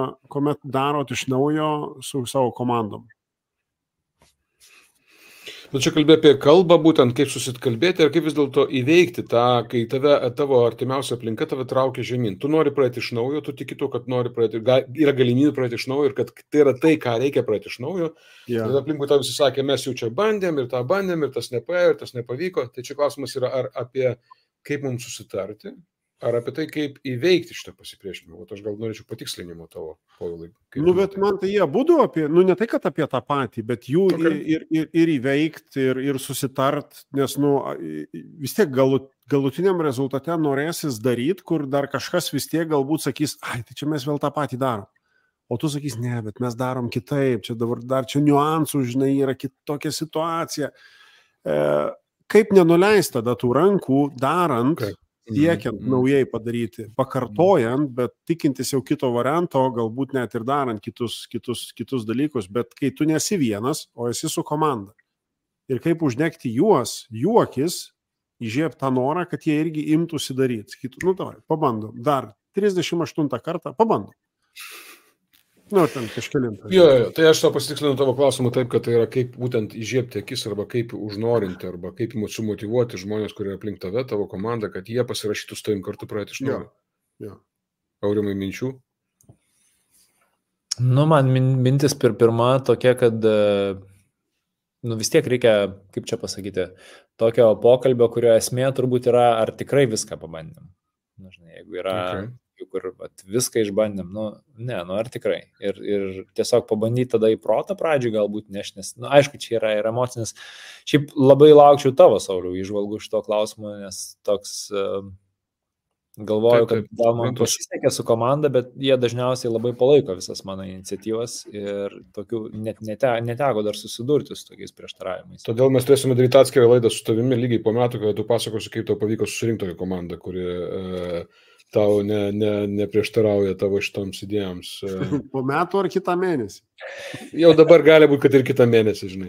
kuomet darot iš naujo su savo komandom? Nu, čia kalbė apie kalbą, būtent kaip susitkalbėti ir kaip vis dėlto įveikti tą, kai tavo artimiausia aplinka tave traukia žemyn. Tu nori praeiti iš naujo, tu tiki tuo, kad nori praeiti, yra galimybė praeiti iš naujo ir kad tai yra tai, ką reikia praeiti iš naujo. Yeah. Ir aplinkui tau visi sakė, mes jau čia bandėm ir tą bandėm ir tas nepaėjo ir tas nepavyko. Tai čia klausimas yra ar apie kaip mums susitarti, ar apie tai, kaip įveikti šitą pasipriešinimą. O aš gal norėčiau patikslinimo tavo, Povilai. Nu, bet man tai jie būdų apie, nu, ne tai, kad apie tą patį, bet jų ir įveikti, ir susitart, nes, nu, vis tiek galutiniam rezultate norėsis daryti, kur dar kažkas vis tiek galbūt sakys, ai, tai čia mes vėl tą patį darom. O tu sakys, ne, bet mes darom kitaip, čia dabar dar čia niuansų, žinai, yra kitokia situacija. Kaip nenuleisti tada tų rankų darant, siekiant naujai padaryti, pakartojant, bet tikintis jau kito varianto, galbūt net ir darant kitus dalykus, bet kai tu nesi vienas, o esi su komanda. Ir kaip uždegti juos, juokis, įžiebti tą norą, kad jie irgi imtųsi daryti. Sakytų, nu, davai, pabandom, dar 38 kartą, pabandom. Nu, ten kažkelintą. Jo, tai aš to pasitikslinu tavo klausimą taip, kad tai yra kaip būtent įžiebti akis arba kaip užnorinti arba kaip sumotyvuoti žmonės, kurie aplink tave, tavo komandą, kad jie pasirašytų su tavim kartu praeiti iš naujo. Jo. Aurimai, minčių? Nu, man mintis pirma tokia, kad nu, vis tiek reikia, kaip čia pasakyti, tokio pokalbio, kurio esmė turbūt yra, ar tikrai viską pabandėm. Nu, žinai, jeigu yra... kur viską išbandėm, ar tikrai. Ir tiesiog pabandyti tada į protą pradžiui galbūt nešti, nes, aišku, čia yra ir emocinis. Šiaip labai laukčiau tavo, Sauliau, įžvalgų šito klausimo, nes toks galvoju, kad gal man pasisekė su komanda, bet jie dažniausiai labai palaiko visas mano iniciatyvas ir tokių net neteko dar susidurti su tokiais prieštaravimais. Todėl mes turėsime daryti atskirą laidą su tavimi lygiai po metų, kad tu pasakosi, kaip tau pavyko susirinkti tokią komandą, kuri... tau neprieštarauja tavo šitoms idėjams. Po metų ar kitą mėnesį? Jau dabar gali būti, kad ir kitą mėnesį, žinai.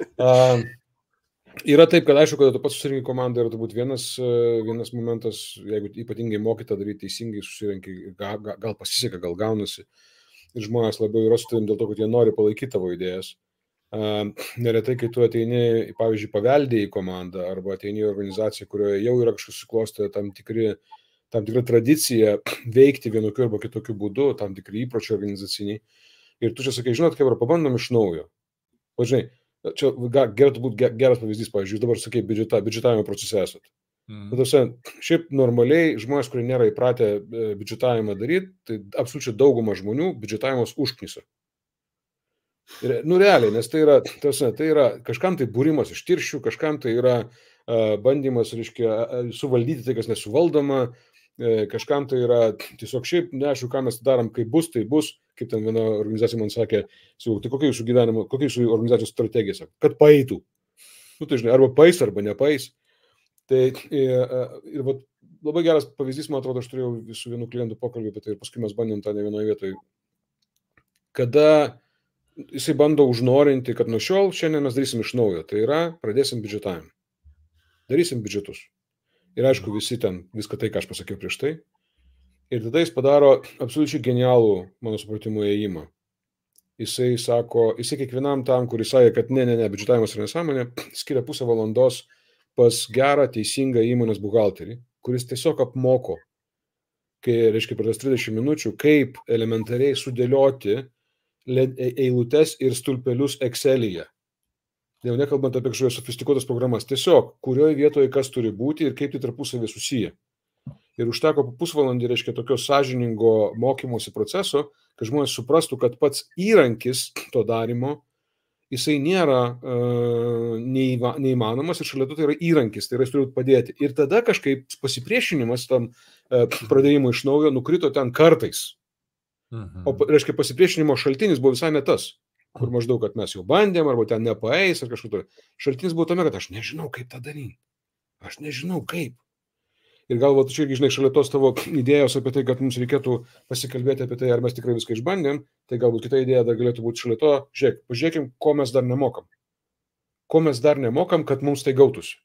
Yra taip, kad aišku, kad tu pats susirinkai komandą, yra turbūt vienas momentas, jeigu ypatingai moki tą daryti teisingai, susirinkai, gal pasiseka, gal gaunasi. Ir žmonės labiau yra su tavim dėl to, kad jie nori palaikyti tavo idėjas. Neretai, kai tu ateini, pavyzdžiui, paveldėjai į komandą arba ateini į organizaciją, kurioje jau yra kažkas suklostę tam tikra tradicija veikti vienokiu arba kitokiu būdu, tam tikri įpročiai organizaciniai. Ir tu čia sakai, žinot, kaip pabandom iš naujo. O žinai, čia galėtų būti geras pavyzdys, pavyzdžiui, jūs dabar sakai, biudžetavimo procese esat. Šiaip normaliai žmonės, kurie nėra įpratę biudžetavimą daryti, tai absoliučiai dauguma žmonių biudžetavimas užknisa. Nu realiai, nes tai yra kažkam tai būrimas iš tirščių, kažkam tai yra bandymas, reiškia, suvaldyti tai, kas nesuvaldoma, kažkam tai yra tiesiog šiaip, neaišku, ką mes darom, kaip bus, tai bus, kaip ten viena organizacija man sakė, tai kokia jūsų gyvenimo, kokia jūsų organizacijos strategija, sako, kad paeitų. Nu, tai žinai, arba paeis, arba nepaeis. Tai ir vat, labai geras pavyzdys, man atrodo, aš turėjau su vienu klientu pokalbį apie tai ir paskui mes bandėm tą ne vienoje vietoje. Kada jisai bando užnorinti, kad nuo šiol šiandien mes darysim iš naujo, tai yra pradėsim biudžetavimą. Darysim biudžetus. Ir aišku, visi ten, viską tai, ką aš pasakiau prieš tai. Ir tada jis padaro absoliučiai genialų, mano supratimu, ėjimą. Jisai sako, jisai kiekvienam tam, kuris sakė, kad ne, biudžetavimas yra nesąmonė, skiria pusę valandos pas gerą, teisingą įmonės buhalterį, kuris tiesiog apmoko, kai, reiškia, per tas 30 minučių, kaip elementariai sudėlioti eilutes ir stulpelius Excel'yje. Jau nekalbant apie kažkokias sofistikuotas programas, tiesiog, kurioje vietoje kas turi būti ir kaip tai tarpusavį susiję. Ir užteko po pusvalandį, reiškia, tokio sąžiningo mokymosi proceso, kad žmonės suprastų, kad pats įrankis to darimo, jisai nėra neįmanomas ir šalia to tai yra įrankis, tai yra jis turi padėti. Ir tada kažkaip pasipriešinimas tam pradėjimui iš naujo nukrito ten kartais. O, reiškia, pasipriešinimo šaltinis buvo visai ne tas, kur maždaug, kad mes jau bandėm, arba ten nepaeis, ar kažkur. Šaltinis buvo tame, kad aš nežinau, kaip tą daryti. Aš nežinau, kaip. Ir galbūt, čia irgi, žinai, šalia tos tavo idėjos apie tai, kad mums reikėtų pasikalbėti apie tai, ar mes tikrai viską išbandėm, tai galbūt kita idėja dar galėtų būti šalia to, pažiūrėkim, ko mes dar nemokam. Ko mes dar nemokam, kad mums tai gautųsi.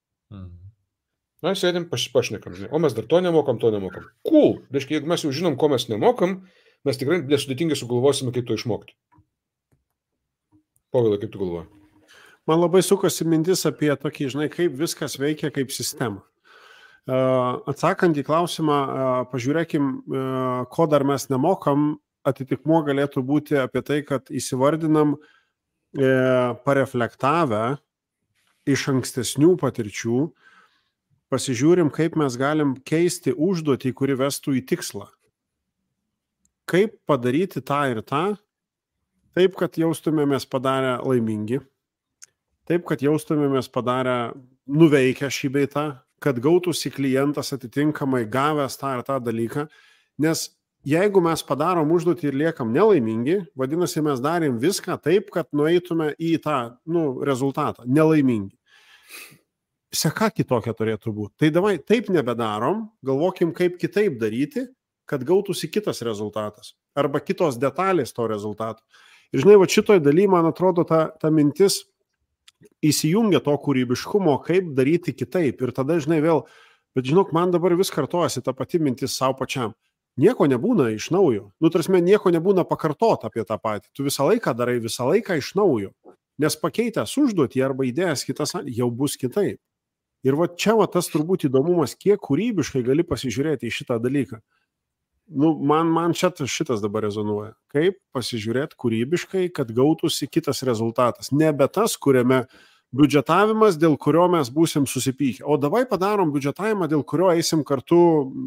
Na, sėdim, pašnekam, žinai, o mes dar to nemokam. Cool. Reiškia, jeigu mes jau žinom, ko mes nemokam, mes tikrai nesudėtingai sugalvosime, kaip to išmokti. Povilai, kaip tu galvoji? Man labai sukosi mintis apie tokį, žinai, kaip viskas veikia kaip sistema. Atsakant į klausimą, pažiūrėkim, ko dar mes nemokam, atitikmuo galėtų būti apie tai, kad įsivardinam pareflektavę iš ankstesnių patirčių, pasižiūrim, kaip mes galim keisti užduotį, kuri vestų į tikslą. Kaip padaryti tą ir tą, taip, kad jaustumėmės padarę laimingi, taip, kad jaustumėmės padarę nuveikę šį bei tą, kad gautųsi klientas atitinkamai gavęs tą ir tą dalyką, nes jeigu mes padarom užduotį ir liekam nelaimingi, vadinasi, mes darėm viską taip, kad nueitume į tą rezultatą, nelaimingi. Seka kitokia turėtų būti. Tai davai, taip nebedarom, galvokim, kaip kitaip daryti, kad gautųsi kitas rezultatas arba kitos detalės to rezultato. Ir žinai, va šitoj daly, man atrodo, ta mintis įsijungia to kūrybiškumo, kaip daryti kitaip. Ir tada, žinai, vėl, bet žinok, man dabar vis kartojasi ta pati mintis savo pačiam. Nieko nebūna iš naujo. Tarsi, nieko nebūna pakartot apie tą patį. Tu visą laiką darai, visą laiką iš naujo. Nes pakeitęs užduotį arba idėjas kitas jau bus kitaip. Ir va čia va tas turbūt įdomumas, kiek kūrybiškai gali pasižiūrėti į šitą dalyką. Man šitas dabar rezonuoja. Kaip pasižiūrėti kūrybiškai, kad gautųsi kitas rezultatas. Nebe tas, kuriame biudžetavimas, dėl kurio mes būsim susipykę. O dabar padarom biudžetavimą, dėl kurio eisim kartu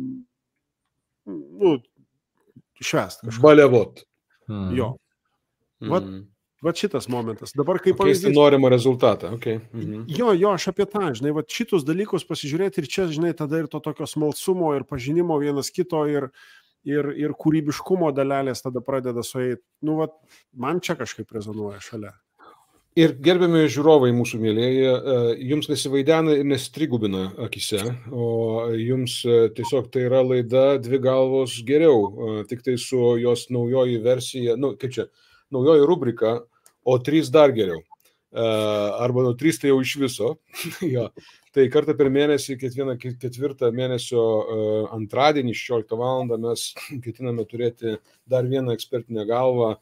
švęst kažką. Balevot. Jo. Vat šitas momentas. Dabar kaip keisti norimą rezultatą. Okay. Jo, aš apie tą, žinai, vat šitus dalykus pasižiūrėti ir čia, žinai, tada ir to tokio smalsumo ir pažinimo vienas kito ir kūrybiškumo dalelės tada pradeda sueiti. Vat man čia kažkaip rezonuoja šalia. Ir gerbiami žiūrovai mūsų mėlėje, jums nesivaidena ir nesitrigubina akise, o jums tiesiog tai yra laida Dvi galvos geriau, tik tai su jos naujoji versija, kaip čia, naujoji rubrika, o 3 dar geriau. Arba 3 tai jau iš viso. Jo. Tai kartą per mėnesį, kiekvieną 4 mėnesio antradienį 16 val. Mes ketiname turėti dar vieną ekspertinę galvą,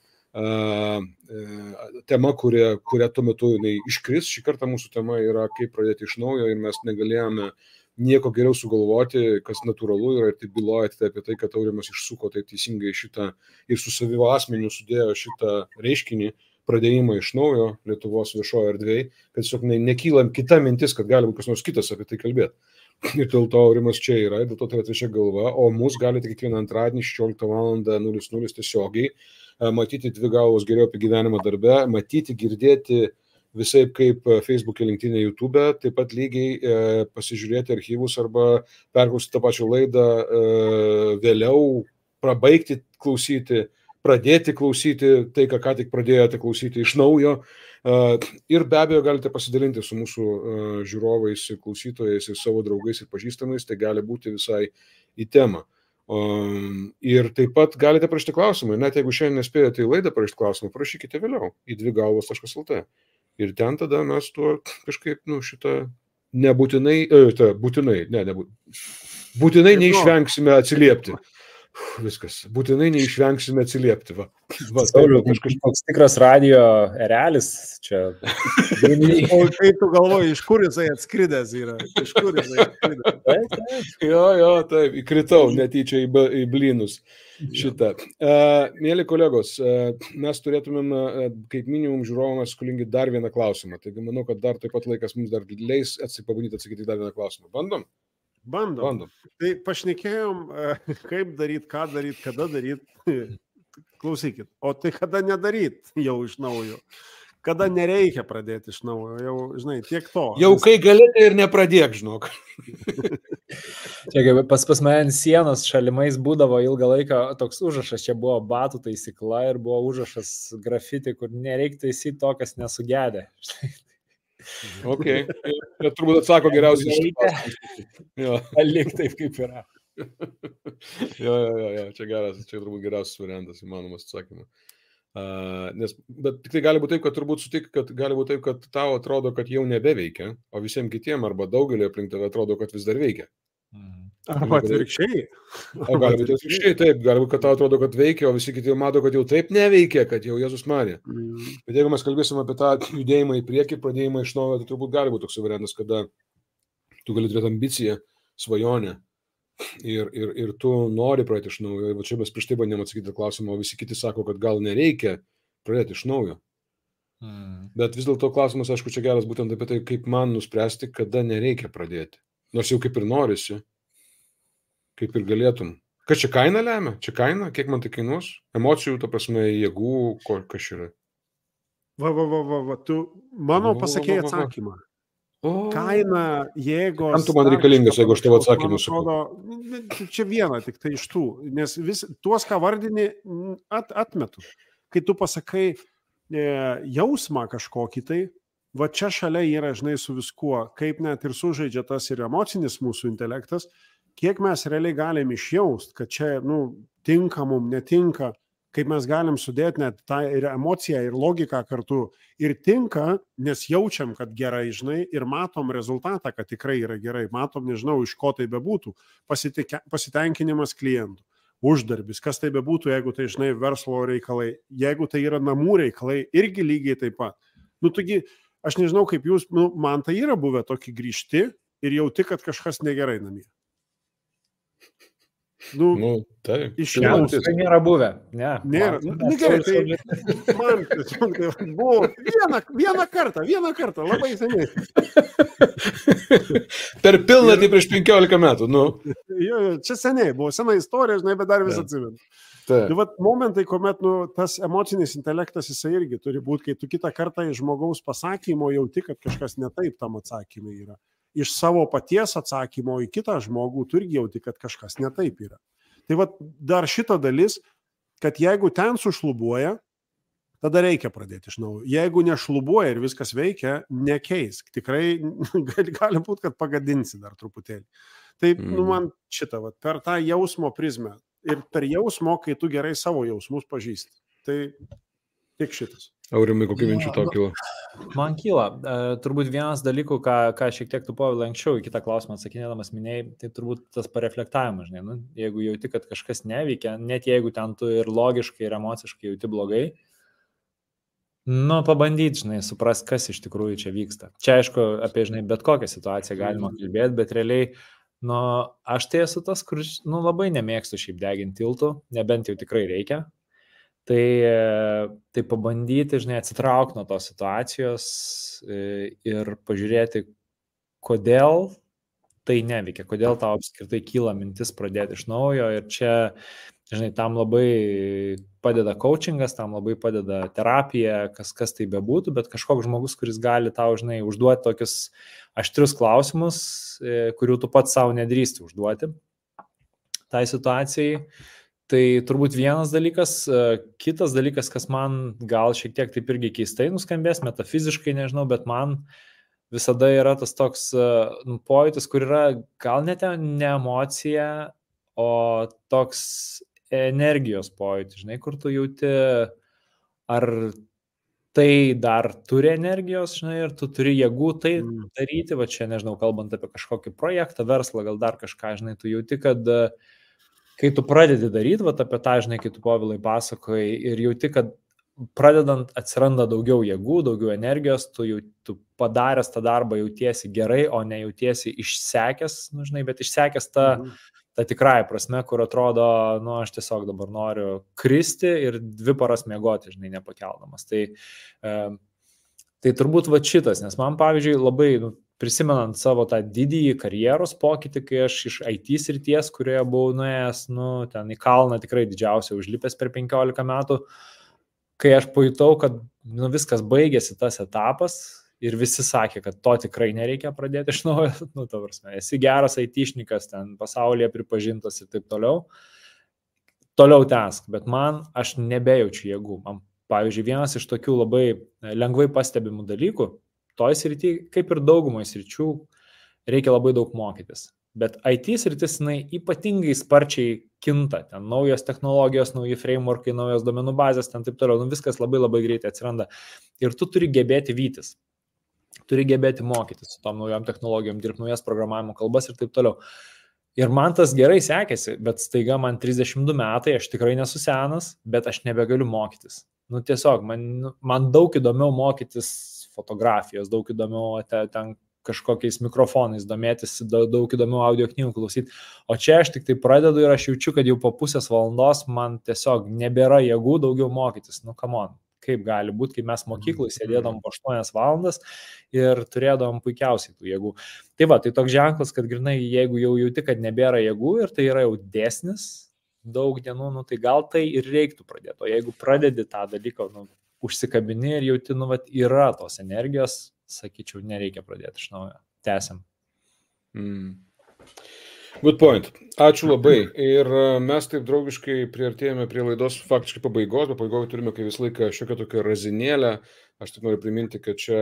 tema, kurią tuo metu iškris. Šį kartą mūsų tema yra kaip pradėti iš naujo ir mes negalėjome nieko geriau sugalvoti, kas natūralu yra ir tai byloja apie tai, kad Aurimas išsuko taip teisingai šitą ir su savivo asmeniu sudėjo šitą reiškinį pradėjimą iš naujo Lietuvos viešojo erdvėje, kad tiesiog nekyla kita mintis, kad gali būti kas nors kitas apie tai kalbėti. Ir dėl to Aurimas čia yra, dėl to tai atvešia galva, o mus galite kiekvieną antradienį 16 val. 00 tiesiogiai matyti Dvi galvos geriau apie gyvenimą darbe, matyti, girdėti visai kaip Facebook'e, LinkedIn'e, YouTube'e, taip pat lygiai pasižiūrėti archyvus arba perklausyti tą pačią laidą vėliau, prabaigti klausyti, pradėti klausyti tai, ką tik pradėjote klausyti iš naujo. Ir be abejo galite pasidalinti su mūsų žiūrovais, klausytojais ir savo draugais ir pažįstamais, tai gali būti visai į temą. Ir taip pat galite parašyti klausimą, net jeigu šiandien nespėjote į laidą parašyti klausimą, parašykite vėliau į dvigalvos.lt. Ir ten tada mes tuo kažkaip, šitą būtinai neišvengsime atsiliepti. Viskas. Būtinai neišvengsime atsiliepti. Kažkoks tikras radio erelis čia. O kaip tu galvoji, iš kur jisai atskridęs yra? Iš kur jisai atskridęs? Jo, taip, įkritau netyčia į blynus šitą. Mėly kolegos, mes turėtumėm kaip minimum žiūrovams skolingi dar vieną klausimą. Taigi manau, kad dar taip pat laikas mums dar leis pabandyti atsakyti dar vieną klausimą. Bandom? Bandom. Tai pašnekėjom, kaip daryti, ką daryti, kada daryti. Klausykit, o tai kada nedaryti jau iš naujo? Kada nereikia pradėti iš naujo? Jau, žinai, tiek to. Jau kai galite ir nepradėk, žinok. Čia pas mane ant sienos šalimais būdavo ilgą laiką toks užrašas, čia buvo batų taisykla ir buvo užrašas grafiti, kur nereikia taisyti to, kas nesugedė. Ok, bet turbūt atsako geriausiai. Lik taip, kaip yra. Jo, čia geras, čia turbūt geriausias variantas įmanomas atsakymas. Bet tik tai gali būti taip, kad turbūt sutik, kad gali būti taip, kad tau atrodo, kad jau nebeveikia, o visiems kitiem arba daugelį aplink tave atrodo, kad vis dar veikia. Arba atvirkščiai. O gali būti atvirkščiai, taip, gali būti, kad tau atrodo, kad veikia, o visi kiti jau mato, kad jau taip neveikia, kad jau Jėzus Marija. Bet jeigu mes kalbėsim apie tą judėjimą į priekį, pradėjimą iš naujo, tai turbūt gali būti toks variantas, kada tu gali turėti ambiciją, svajonę ir tu nori pradėti iš naujo. Ir čia mes prieš tai bandėm atsakyti klausimą, o visi kiti sako, kad gal nereikia pradėti iš naujo. Bet vis dėlto klausimas, aišku, čia geras būtent apie tai, kaip man nuspręsti, kada nereikia pradėti. Nors jau kaip ir norisi, kaip ir galėtum. Kas čia kaina lemia? Čia kaina? Kiek man tai kainuos? Emocijų, ta prasme, jėgų, kas yra? Tu mano pasakėjai atsakymą. Kaina, jėgos... Kam tu man reikalingas, jeigu aš tavo atsakymus sakau? Čia viena, tik tai iš tų. Nes tuos, ką vardini, atmetu. Kai tu pasakai jausmą kažkokį tai, va čia šalia yra, žinai, su viskuo, kaip net ir sužaidžia tas ir emocinis mūsų intelektas, kiek mes realiai galim išjaust, kad čia, tinka mum, netinka, kaip mes galim sudėti net tą ir emociją, ir logiką kartu, ir tinka, nes jaučiam, kad gerai, žinai, ir matom rezultatą, kad tikrai yra gerai, matom, nežinau, iš ko tai bebūtų, pasitenkinimas klientų, uždarbis, kas tai bebūtų, jeigu tai, žinai, verslo reikalai, jeigu tai yra namų reikalai, irgi lygiai taip pat. Taigi, aš nežinau, kaip jūs, man tai yra buvę tokį grįžti ir jauti, kad kažkas negerai namie. Taip. Tai nėra buvę. Ne. Nėra. Gerai, tai man buvo vieną kartą, labai seniai. Per pilnatį prieš 15 metų, Jo, čia seniai, buvo sena istorija, žinai, bet dar vis atsimenu. Tai momentai, kuomet tas emocinis intelektas jisai irgi turi būti, kai tu kitą kartą iš žmogaus pasakymo jauti, kad kažkas ne taip tam atsakymai yra. Iš savo paties atsakymo į kitą žmogų tu irgi jauti, kad kažkas ne taip yra. Tai dar šita dalis, kad jeigu ten sušlubuoja, tada reikia pradėti iš naujo. Jeigu nešlubuoja ir viskas veikia, nekeisk. Tikrai gali būti, kad pagadinsi dar truputėlį. Tai man šitą, per tą jausmo prizmę. Ir per jausmo, kai tu gerai savo jausmus pažįsti. Tai tik šitas. Aurimai, kokių minčių to kilo? Man kyla. Turbūt vienas dalykų, ką šiek tiek tu Povilai anksčiau į kitą klausimą atsakinėdamas minėjai, tai turbūt tas pareflektavimas, žinai. Jeigu jauti, kad kažkas neveikia, net jeigu ten tu ir logiškai, ir emociškai jauti blogai, pabandyti, žinai, suprast, kas iš tikrųjų čia vyksta. Čia, aišku, apie, žinai, bet kokią situaciją galima kalbėti, bet realiai aš tai esu tas, kur labai nemėgstu šiaip deginti tiltų, nebent jau tikrai reikia. Tai pabandyti, žinai, atsitraukti nuo tos situacijos ir pažiūrėti, kodėl tai neveikia, kodėl tau apskritai kyla mintis pradėti iš naujo. Ir čia, žinai, tam labai padeda coachingas, tam labai padeda terapija, kas tai bebūtų, bet kažkoks žmogus, kuris gali tau, žinai, užduoti tokius aštrius klausimus, kurių tu pats savo nedrįsti užduoti tai situacijai. Tai turbūt vienas dalykas. Kitas dalykas, kas man gal šiek tiek taip irgi keistai nuskambės, metafiziškai nežinau, bet man visada yra tas toks pojūtis, kur yra gal net ne emocija, o toks energijos pojūtis, žinai, kur tu jauti, ar tai dar turi energijos, žinai, ir tu turi jėgų tai daryti, va čia, nežinau, kalbant apie kažkokį projektą, verslą, gal dar kažką, žinai, tu jauti, kad kai tu pradedi daryti, va apie tą, žinai, kai tu Povilai pasakojai, ir jauti, kad pradedant atsiranda daugiau jėgų, daugiau energijos, tu padaręs tą darbą jautiesi gerai, o ne jautiesi išsekęs, žinai, bet išsekęs ta tikrąja prasme, kur atrodo, aš tiesiog dabar noriu kristi ir 2 paras miegoti, žinai, nepakeldamas. Tai turbūt va šitas, nes man, pavyzdžiui, labai prisimenant savo tą didįjį karjeros pokytį, kai aš iš IT srities, kurioje buvau nuėjęs, ten į kalną tikrai didžiausią užlipęs per 15 metų, kai aš pajutau, kad viskas baigėsi tas etapas ir visi sakė, kad to tikrai nereikia pradėti iš naujo, ta prasme, esi geras IT-šnikas, ten pasaulyje pripažintas ir taip toliau tęsk, bet aš nebejaučiu jėgų. Man, pavyzdžiui, vienas iš tokių labai lengvai pastebimų dalykų, toj srity, kaip ir daugumai sričių, reikia labai daug mokytis. Bet IT sritis, ypatingai sparčiai kinta. Ten naujos technologijos, nauji frameworkai, naujos duomenų bazės, ten taip toliau. Viskas labai labai greitai atsiranda. Ir tu turi gebėti vytis. Turi gebėti mokytis su tom naujom technologijom, dirbti naujas programavimo kalbas ir taip toliau. Ir man tas gerai sekėsi, bet staiga man 32 metai, aš tikrai nesu senas, bet aš nebegaliu mokytis. Nu tiesiog, man daug įdomiau mokytis fotografijos, daug įdomiau ten kažkokiais mikrofonais domėtis, daug įdomiau audio knygų klausyti. O čia aš tik tai pradedu ir aš jaučiu, kad jau po pusės valandos man tiesiog nebėra jėgų daugiau mokytis. Nu, come on, kaip gali būti, kai mes mokyklai sėdėdom po 8 valandas ir turėdom puikiausiai tų jėgų. Tai va, tai toks ženklas, kad grinai, jeigu jau jauti, kad nebėra jėgų ir tai yra jau dėsnis daug dienų, nu, tai gal tai ir reiktų pradėti. O jeigu pradedi tą dalyką, nu, užsikabini ir jauti, nu, vat, yra tos energijos, sakyčiau, nereikia pradėti iš naujo. Tęsiam. Good point. Ačiū labai. Ir mes taip draugiškai priartėjame prie laidos faktiškai pabaigos, bet pabaigoje turime kai visą laiką šiokią tokią razinėlę. Aš tik noriu priminti, kad čia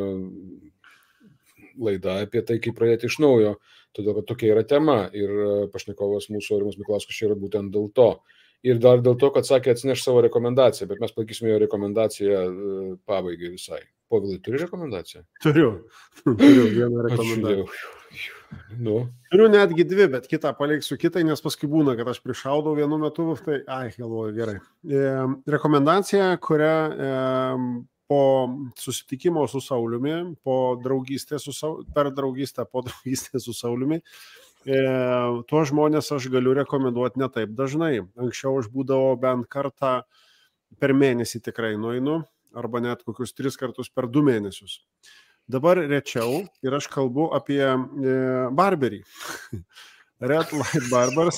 laida apie tai, kaip pradėti iš naujo, todėl kad tokia yra tema ir pašnekovas mūsų Aurimas Miklauskas čia yra būtent dėl to. Ir dar dėl to, kad sakė atsineš savo rekomendaciją, bet mes palaikysime jo rekomendaciją pabaigai visai. Povilai, turi rekomendaciją? Turiu vieną rekomendaciją. Nu. Turiu netgi 2, bet kitą paliksiu kitai, nes paskui būna, kad aš prišaudau vienu metu, tai, galvoju, gerai. Rekomendacija, kurią po susitikimo su Sauliumi, per draugystę su Sauliumi, tuos žmonės aš galiu rekomenduoti ne taip dažnai. Anksčiau aš būdavo bent kartą per mėnesį tikrai nueinu, arba net kokius 3 kartus per 2 mėnesius. Dabar rečiau ir aš kalbu apie barberį. Red Light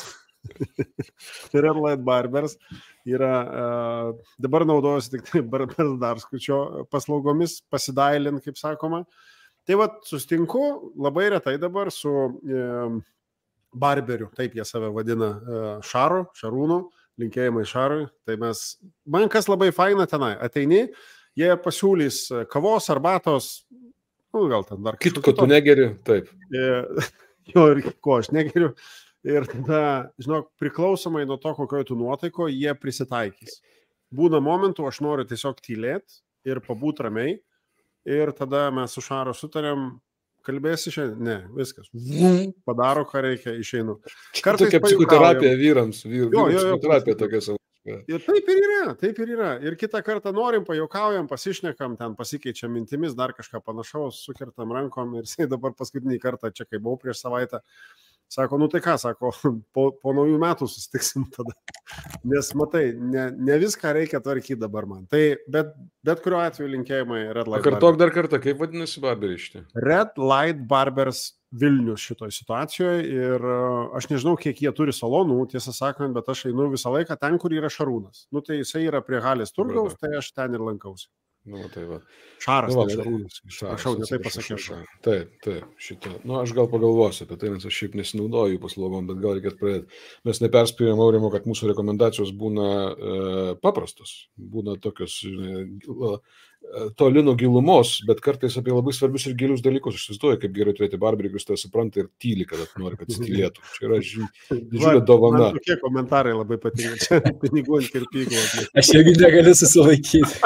Barbers yra, dabar naudojasi tik tai Barbers Darskučio paslaugomis, pasidailint, kaip sakoma. Tai va, sustinku labai retai dabar su barberiu, taip jie save vadina, Šarūnu, linkėjimai Šarui. Tai man kas labai faina tenai, ateini, jie pasiūlys kavos, arbatos, nu, gal ten dar kažko. Ko tu negeri, taip. Jo, ir ko aš negeriu. Ir tada, žinok, priklausomai nuo to, kokioje tu nuotaiko, jie prisitaikys. Būna momentų, aš noriu tiesiog tylėti ir pabūt ramiai. Ir tada mes su Šaru sutarėm, kalbėsi šiandien? Ne, viskas. Padaro, ką reikia, išeinu. Kartais tokia psichoterapija vyrams. Psichoterapija tokia savo. Ir taip ir yra. Ir kitą kartą norim, pajuokaujam, pasišnekam, ten pasikeičiam mintimis, dar kažką panašaus, sukertam rankom. Ir jisai dabar paskutinį kartą, čia kai buvau prieš savaitę, sako, nu tai ką, sako, po naujų metų susitiksim tada. Nes matai, ne viską reikia tvarkyti dabar man. Tai bet kuriuo atveju linkėjimai Red Light Barbers. Kartok dar kartą, kaip vadinasi barberiai šitie? Red Light Barbers Vilnius šitoje situacijoje ir aš nežinau, kiek jie turi salonų, tiesą sakant, bet aš einu visą laiką ten, kur yra Šarūnas. Nu tai jisai yra prie Halės turgaus, tai aš ten ir lankausi. Nu, tai va. Šaras, Šarūnas. Prašau, ne taip pasakiau. Taip, šitą. Nu, aš gal pagalvosiu apie tai, nes aš šiaip nesinaudoju paslaugom, bet gal reikėtų pradėti. Mes neperspėjom Aurimo, kad mūsų rekomendacijos būna paprastos, būna tokios toli nuo gilumos, bet kartais apie labai svarbius ir gilius dalykus. Aš įsivaizduoju, kaip gerai turėti barberį, kuris tai supranta ir tyli, kada nori, kad jis tylėtų. Čia yra didžiulė dovana. Man tokie komentarai labai patinka. Čia pinigų ant kirpyklo. Aš irgi negaliu susilaikyti.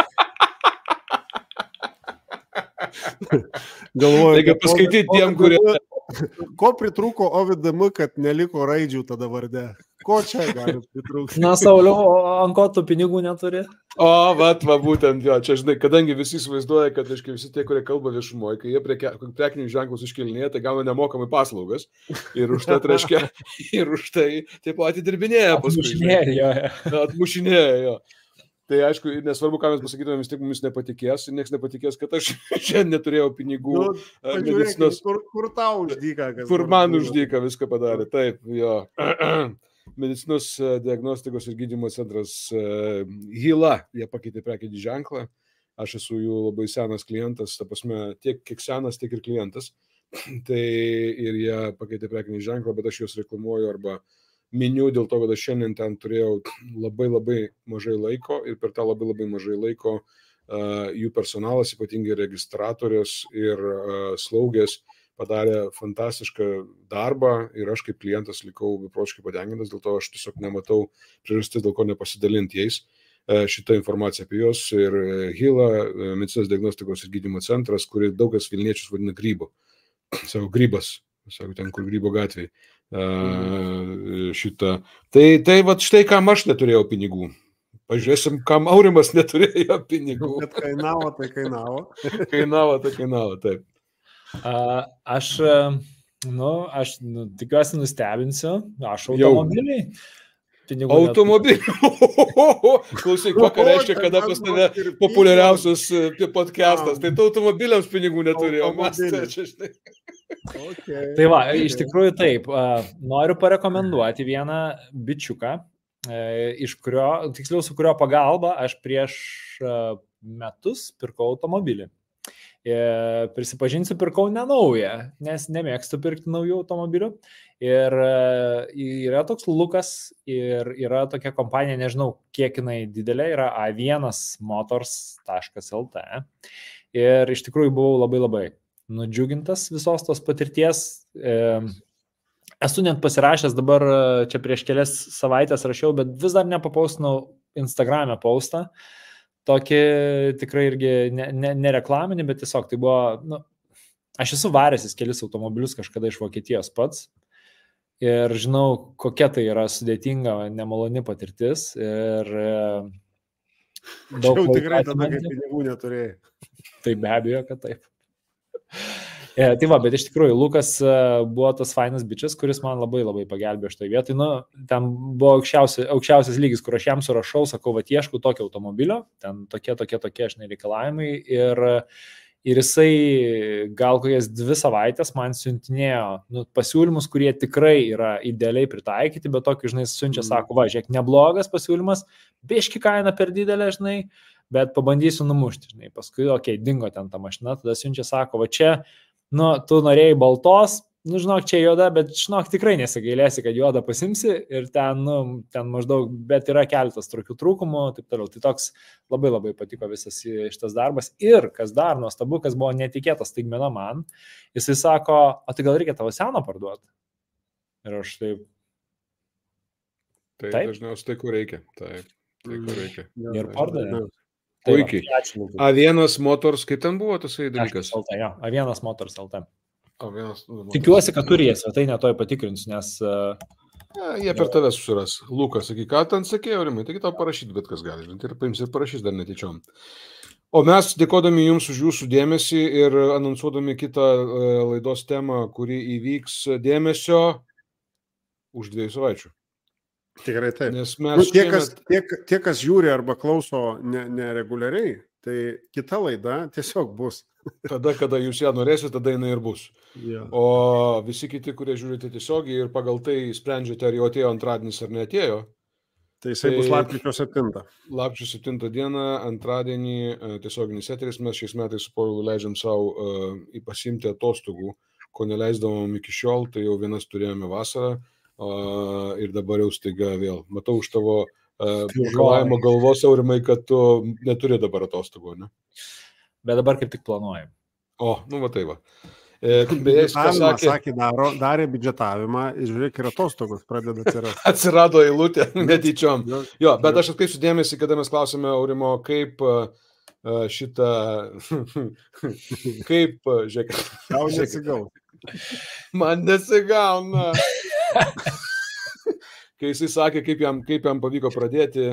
Galvoju, reikia paskaityti tiem, kurie... Ko pritrūko OVDM, kad neliko raidžių tada varde? Ko čia gali pritrūkti? Na, Sauliau, ant ko tu pinigų neturi? O, va, būtent, jo, čia, žinai, kadangi visi įsivaizduoja, kad, aiškiai, visi tie, kurie kalba viešumoje, kai jie prekinių ženklus iškelinėja, tai gauna nemokamai paslaugas ir už tai, reiškia, ir už tai taip pat atidirbinėja paskui. Atmušinėja, jo. Tai aišku, nesvarbu, ką mes pasakytume, vis tik mumis nepatikės ir niekas nepatikės, kad aš šiandien neturėjau pinigų. Nu, medicinos... Kur tau uždyka? Kur man uždyka viską padarė, taip, jo. Medicinos diagnostikos ir gydymo centras HILA, jie pakeitė prekinį ženklą. Aš esu jų labai senas klientas, ta prasme, tiek kiek senas, tiek ir klientas. Tai ir jie pakeitė prekinį ženklą, bet aš juos reklamuoju arba miniu dėl to, kad aš šiandien ten turėjau labai mažai laiko ir per tą labai mažai laiko jų personalas, ypatingai registratorės ir slaugės, padarė fantastišką darbą ir aš kaip klientas likau beprotiškai patenkintas, dėl to aš tiesiog nematau priežasties, dėl ko nepasidalinti jais šitą informaciją apie juos. Ir HILA, medicinos diagnostikos ir gydymo centras, kurį daugas vilniečius vadina grybu. Savo grybas. sako, ten kur Grybo gatvėje. Šitą. Tai va štai kam aš neturėjau pinigų. Pažiūrėsim, kam Aurimas neturėjo pinigų. Bet kainavo, tai kainavo. kainavo, taip. Aš tikiuosi nustebinsiu. Aš automobiliai. Automobilį. Klausyk, ką reiškia, kada pas tave populiariausias podcastas. Tai tu automobiliams pinigų neturėjau. Tai va, iš tikrųjų taip. Noriu parekomenduoti vieną bičiuką, su kurio pagalba aš prieš metus pirkau automobilį. Prisipažinsiu, pirkau nenaują, nes nemėgstu pirkti naujų automobilių. Ir yra toks Lukas ir yra tokia kompanija, nežinau, kiek jinai didelė, yra a1motors.lt. Ir iš tikrųjų buvau labai nudžiugintas visos tos patirties. Esu net pasirašęs dabar, čia prieš kelias savaitės rašiau, bet vis dar nepapaustinau Instagram'e postą. Tokį tikrai irgi nereklaminį, bet tiesiog tai buvo, aš esu varęsis kelis automobilius kažkada iš Vokietijos pats ir žinau, kokia tai yra sudėtinga, nemaloni patirtis ir daug tikrai tada, kai pinigų neturėjai. Tai be abejo, kad taip. Tai va, bet iš tikrųjų, Lukas buvo tas fainas bičias, kuris man labai pagelbėjo šitoje vietoje. Ten buvo aukščiausias lygis, kur aš jam surašau, sakau, va, ieškau tokio automobilio, ten tokie reikalavimai ir jisai gal kokias 2 savaitės man siuntinėjo pasiūlymus, kurie tikrai yra idealiai pritaikyti, bet tokį, siunčia, sako, va, žiūrėk, neblogas pasiūlymas, biški kaina per didelė, bet pabandysiu numušti, paskui, dingo ten ta mašina, tada siunčia, sako, va, čia tu norėjai baltos, žinok, čia juoda, bet žinok, tikrai nesigailėsi, kad juodą pasimsi ir ten maždaug, bet yra keletas tokių trūkumų, taip toliau. Tai toks labai patiko visas šitas darbas. Ir kas dar nuostabu, kas buvo netikėtas staigmena man, jisai sako, o tai gal reikia tavo seną parduoti? Ir aš taip. Tai dažniausiai tai, kur reikia. Taip, kur reikia. Ir pardavė. Puikiai. A1 Motors, kaip ten buvo tasai dalykas? A1 Motors LT. Tikiuosi, kad turi jie svetainę, to patikrinsiu, nes... Jie per tave susiras. Lukas, sakai, ką ten sakė, Aurimai, taigi tau parašyti bet kas gali. Ir paims ir parašys dar netyčiom. O mes dėkodami jums už jūsų dėmesį ir anonsuodami kitą laidos temą, kuri įvyks dėmesio už 2 savaičių. Tikrai taip. Nes mes tie, kas žiūri arba klauso nereguliariai, tai kita laida tiesiog bus. Tada, kada jūs ją norėsite, tada jinai ir bus. Yeah. O visi kiti, kurie žiūrite tiesiogiai ir pagal tai sprendžiate, ar jau atėjo antradienis ar neatėjo. Tai jisai bus lapkričio 7. Lapkričio 7 dieną, antradienį tiesioginis eteris. Mes šiais metais su Povilu leidžiam savo pasiimti atostogų, ko neleisdavom iki šiol, tai jau vienas turėjome vasarą. Ir dabar jau staiga vėl. Matau už tavo žalojimo galvos, Aurimai, kad tu neturi dabar atostogų, ne? Bet dabar kaip tik planuojam. Va tai va. Darė biudžetavimą ir žiūrėk, ir atostogos pradeda atsirasti. Atsirado eilutė netyčiom. Jo, bet aš atkreipsiu dėmesį, kada mes klausime Aurimo, kaip šitą... Kaip, žiūrėk... Tau nesigauna. Man nesigauna. Kai jisai sakė, kaip jam pavyko pradėti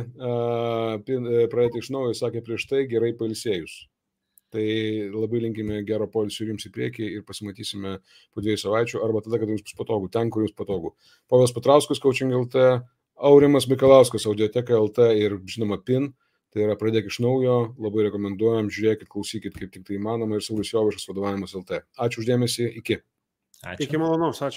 iš naujo, sakė prieš tai gerai pailsėjus. Tai labai linkime gero poilsio jums į priekį ir pasimatysime po 2 savaičių arba tada, kada jums bus patogu, ten, kur jums patogu. Povilas Petrauskas, Coaching LT, Aurimas Mikalauskas, Audioteka LT ir, žinoma, PIN. Tai yra pradėk iš naujo, labai rekomenduojam, žiūrėkit, klausykit, kaip tik tai įmanoma ir Saulius Jovaišas, Vadovavimas LT. Ačiū uždėmesį, iki. Iki malonaus, ačiū.